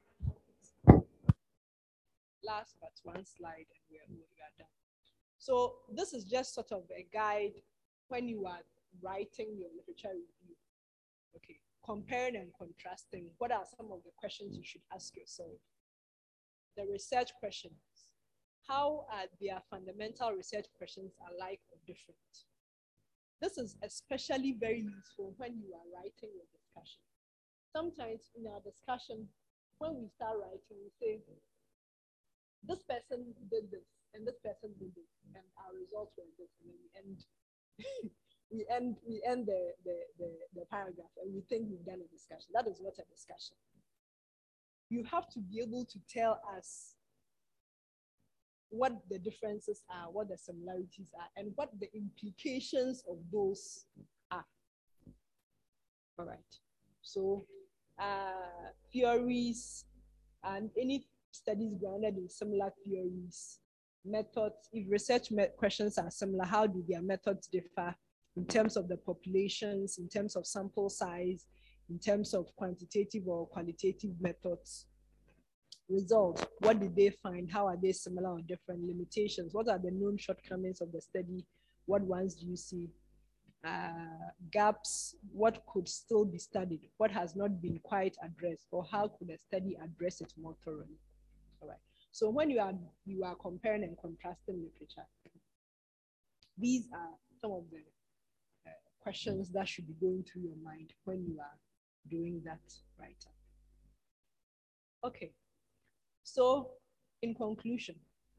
last but one slide and we are, we are done. So this is just sort of a guide when you are writing your literature review. Okay, comparing and contrasting. What are some of the questions you should ask yourself? The research questions. How are their fundamental research questions alike or different? This is especially very useful when you are writing your discussion. Sometimes in our discussion, when we start writing, we say, this person did this, and this person did this, and our results were this, and then we end, we end, we end the, the, the, the paragraph, and we think we've done a discussion. That is not a discussion. You have to be able to tell us what the differences are, what the similarities are, and what the implications of those are. All right. So uh, theories and any studies grounded in similar theories, methods, if research questions are similar, how do their methods differ in terms of the populations, in terms of sample size, in terms of quantitative or qualitative methods? Results, what did they find? How are they similar or different? Limitations, what are the known shortcomings of the study? What ones do you see? Uh, gaps, what could still be studied? What has not been quite addressed? Or how could a study address it more thoroughly? All right. So when you are, you are comparing and contrasting literature, these are some of the uh, questions that should be going through your mind when you are doing that write-up. Okay. So, in conclusion,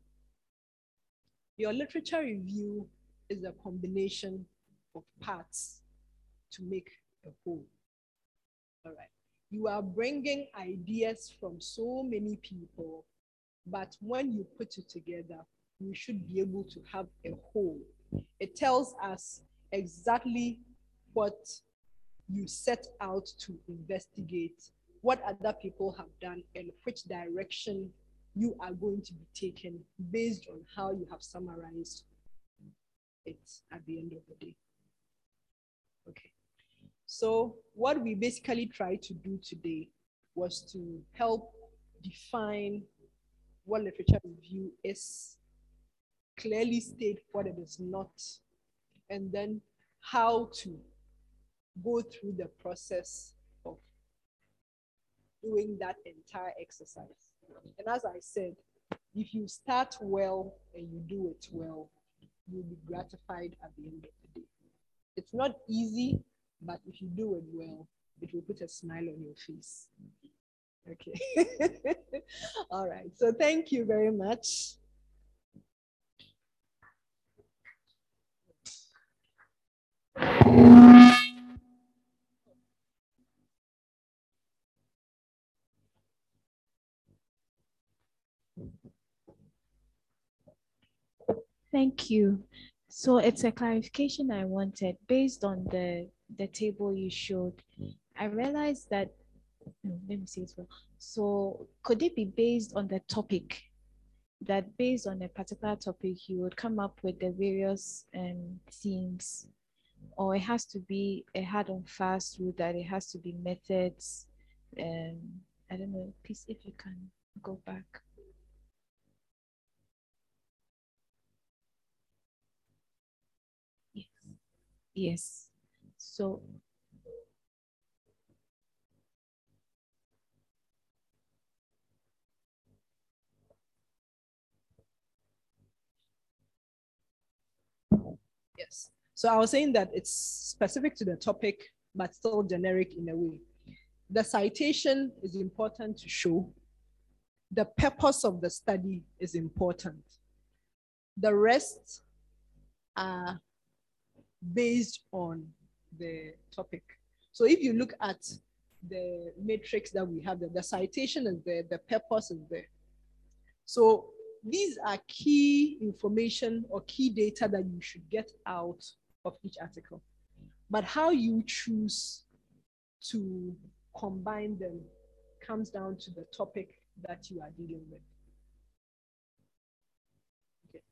your literature review is a combination of parts to make a whole. All right. You are bringing ideas from so many people, but when you put it together, you should be able to have a whole. It tells us exactly what you set out to investigate, what other people have done, and which direction you are going to be taken based on how you have summarized it at the end of the day. Okay. So what we basically tried to do today was to help define what literature review is, clearly state what it is not, and then how to go through the process of doing that entire exercise. And as I said, if you start well and you do it well, you'll be gratified at the end of the day. It's not easy, but if you do it well, it will put a smile on your face. Okay. All right. So thank you very much. Thank you. So it's a clarification I wanted based on the, the table you showed. I realized that, let me see it well. So could it be based on the topic? That based on a particular topic, you would come up with the various um, themes, or it has to be a hard and fast rule that it has to be methods. Um, I don't know, please, if you can go back. Yes. Yes. So yes. So I was saying that it's specific to the topic, but still generic in a way. The citation is important to show. The purpose of the study is important. The rest are based on the topic. So if you look at the matrix that we have there, the citation is there, the purpose is there. So these are key information or key data that you should get out of each article. But how you choose to combine them comes down to the topic that you are dealing with. Okay.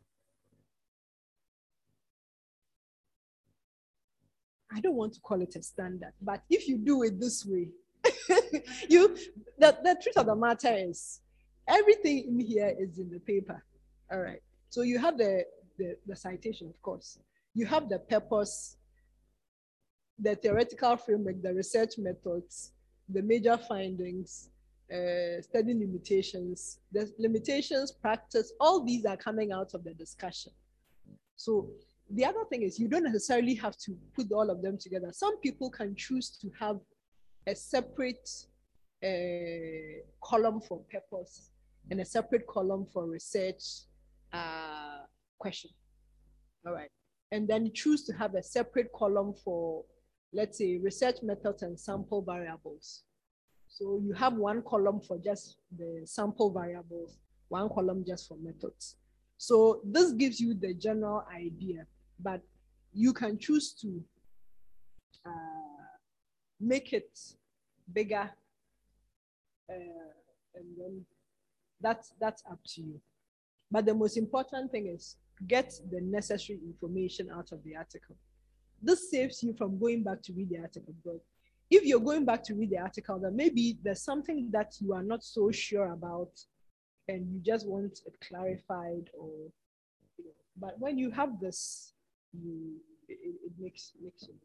I don't want to call it a standard, but if you do it this way, you the, the truth of the matter is everything in here is in the paper. All right. So you have the, the, the citation, of course. You have the purpose, the theoretical framework, the research methods, the major findings, uh, study limitations, the limitations, practice, all these are coming out of the discussion. So the other thing is you don't necessarily have to put all of them together. Some people can choose to have a separate uh, column for purpose and a separate column for research uh, question. All right. And then choose to have a separate column for, let's say, research methods and sample variables. So you have one column for just the sample variables, one column just for methods. So this gives you the general idea, but you can choose to uh, make it bigger, uh, and then that's, that's up to you. But the most important thing is get the necessary information out of the article. This saves you from going back to read the article, because if you're going back to read the article, then maybe there's something that you are not so sure about and you just want it clarified, or, you know, but when you have this, you, it, it makes, makes it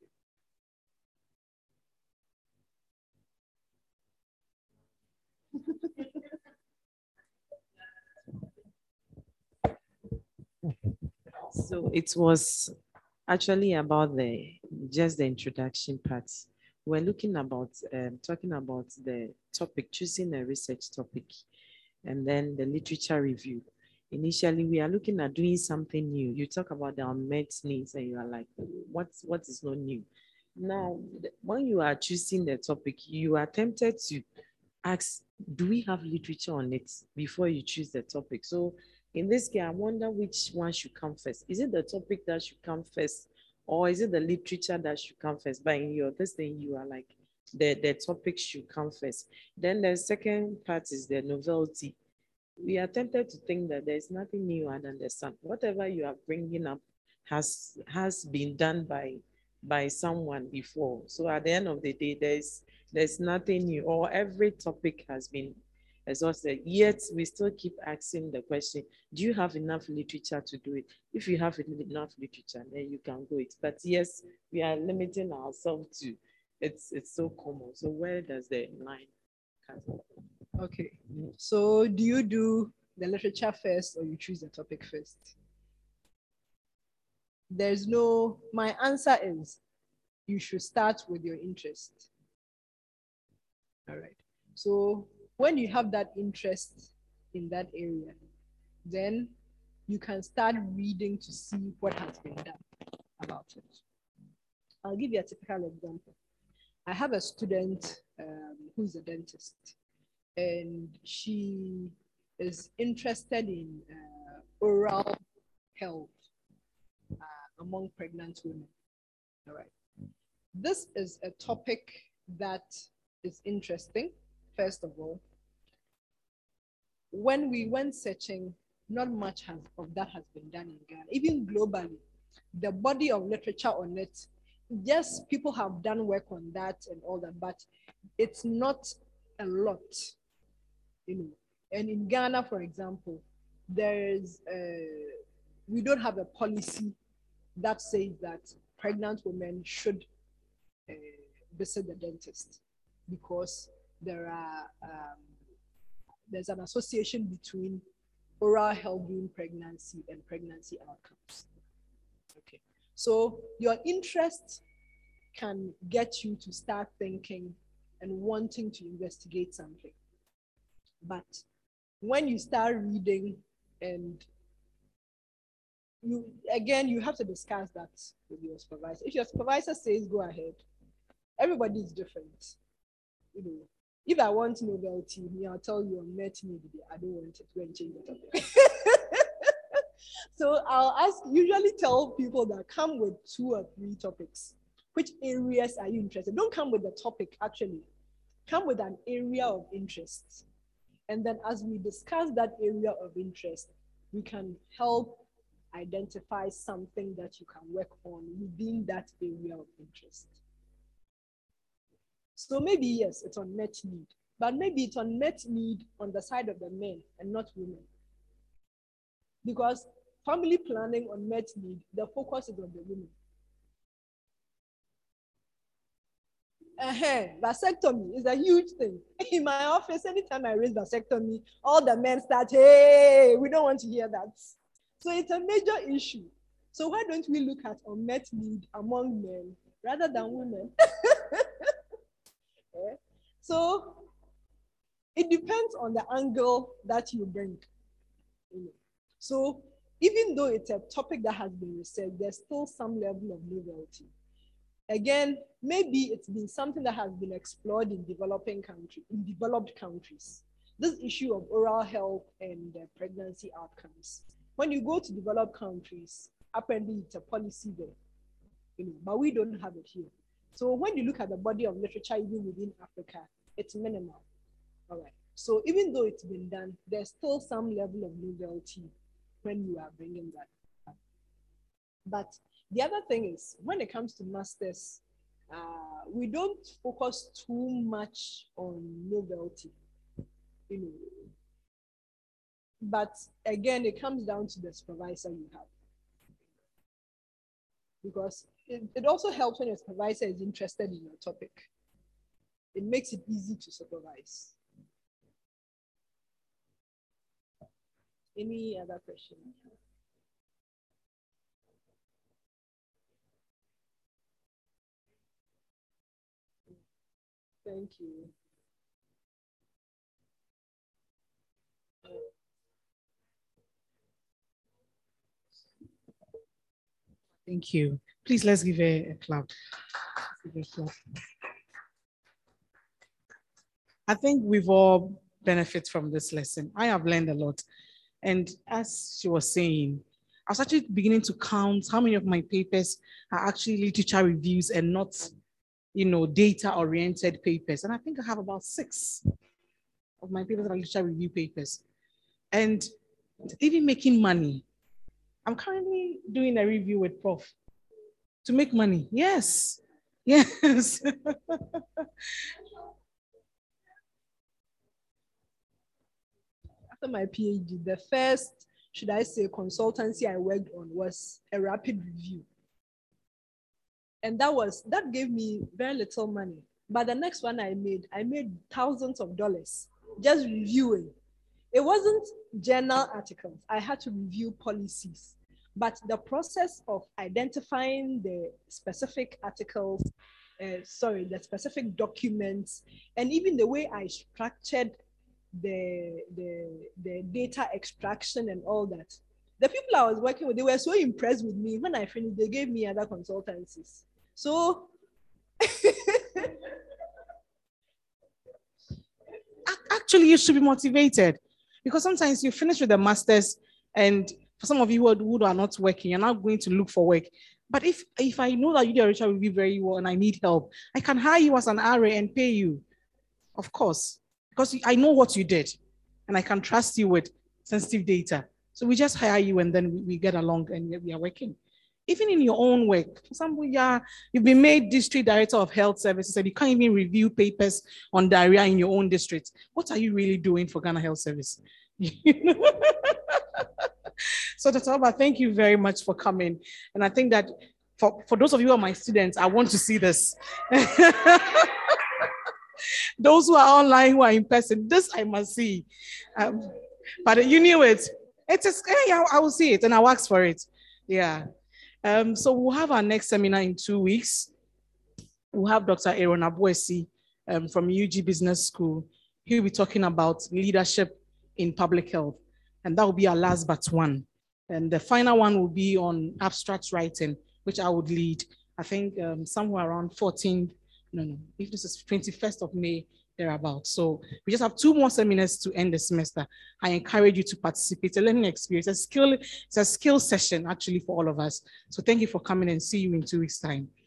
So it was actually about the just the introduction part. We're looking about um, talking about the topic, choosing a research topic, and then the literature review. Initially, we are looking at doing something new. You talk about the unmet needs, and you are like, what's what is not new? Now, when you are choosing the topic, you are tempted to ask, do we have literature on it before you choose the topic? So in this case, I wonder which one should come first. Is it the topic that should come first, or is it the literature that should come first? But in your this thing, you are like, the, the topic should come first. Then the second part is the novelty. We are tempted to think that there's nothing new under the sun. Whatever you are bringing up has, has been done by by someone before. So at the end of the day, there's there's nothing new, or every topic has been exhausted. Yet we still keep asking the question, do you have enough literature to do it? If you have enough literature, then you can go it. But yes, we are limiting ourselves to it's it's so common. So where does the line come? Okay. So do you do the literature first or you choose the topic first? There's no, my answer is you should start with your interest. All right. So when you have that interest in that area, then you can start reading to see what has been done about it. I'll give you a typical example. I have a student um, who's a dentist, and she is interested in uh, oral health uh, among pregnant women. All right. This is a topic that is interesting, first of all. When we went searching, not much has, of that has been done in Ghana. Even globally, the body of literature on it, yes, people have done work on that and all that, but it's not a lot, you know. And in Ghana, for example, there's a, we don't have a policy that says that pregnant women should uh, visit the dentist, because there are um, there's an association between oral health during pregnancy and pregnancy outcomes. Okay, so your interest can get you to start thinking and wanting to investigate something. But when you start reading, and you again, you have to discuss that with your supervisor. If your supervisor says go ahead, everybody is different. You know, if I want novelty, me, I'll tell you on met need. I don't want it. Go and change the topic. So I'll ask, usually tell people that come with two or three topics. Which areas are you interested in? Don't come with the topic, actually. Come with an area of interest. And then as we discuss that area of interest, we can help identify something that you can work on within that area of interest. So maybe, yes, it's unmet need, but maybe it's unmet need on the side of the men and not women. Because family planning unmet need, the focus is on the women. Uh-huh. Vasectomy is a huge thing. In my office, anytime I raise vasectomy, all the men start, hey, we don't want to hear that. So it's a major issue. So why don't we look at unmet need among men rather than women? Yeah. So it depends on the angle that you bring. So even though it's a topic that has been researched, there's still some level of novelty. Again, maybe it's been something that has been explored in developing countries, in developed countries. This issue of oral health and uh, pregnancy outcomes. When you go to developed countries, apparently it's a policy there, you know, but we don't have it here. So when you look at the body of literature, even within Africa, it's minimal. All right. So even though it's been done, there's still some level of novelty when you are bringing that up. But the other thing is, when it comes to masters, uh, we don't focus too much on novelty, you know. But again, it comes down to the supervisor you have. Because it, it also helps when your supervisor is interested in your topic. It makes it easy to supervise. Any other question? Thank you. Thank you. Please, let's give a, a clap. Give a clap. I think we've all benefited from this lesson. I have learned a lot. And as she was saying, I was actually beginning to count how many of my papers are actually literature reviews and not, you know, data-oriented papers. And I think I have about six of my papers that are literature review papers. And even making money. I'm currently doing a review with Prof To make money. Yes. Yes. After my PhD, the first, should I say, consultancy I worked on was a rapid review. And that was, that gave me very little money. But the next one I made, I made thousands of dollars just reviewing. It wasn't journal articles. I had to review policies. But the process of identifying the specific articles, uh, sorry, the specific documents, and even the way I structured the, the, the data extraction and all that. The people I was working with, they were so impressed with me. When I finished, they gave me other consultancies. So, actually, you should be motivated, because sometimes you finish with a master's, and for some of you who are not working, you're not going to look for work. But if, if I know that you do a literature review very well and I need help, I can hire you as an R A and pay you, of course, because I know what you did and I can trust you with sensitive data. So we just hire you and then we, we get along and we are working. Even in your own work, for example, yeah, you've been made district director of health services and you can't even review papers on diarrhea in your own district. What are you really doing for Ghana Health Service? So Doctor Oba, thank you very much for coming. And I think that for, for those of you who are my students, I want to see this. Those who are online, who are in person, this I must see. Um, but you knew it. It is, yeah, I will see it and I'll ask for it. Yeah. Um, so we'll have our next seminar in two weeks. We'll have Doctor Aaron Abuesi um, from U G Business School. He'll be talking about leadership in public health. And that will be our last but one. And the final one will be on abstract writing, which I would lead, I think um, somewhere around fourteenth, no, no, if this is twenty-first of May, thereabouts. So we just have two more seminars to end the semester. I encourage you to participate. It's a learning experience, a skill, it's a skill session actually for all of us. So thank you for coming and see you in two weeks' time.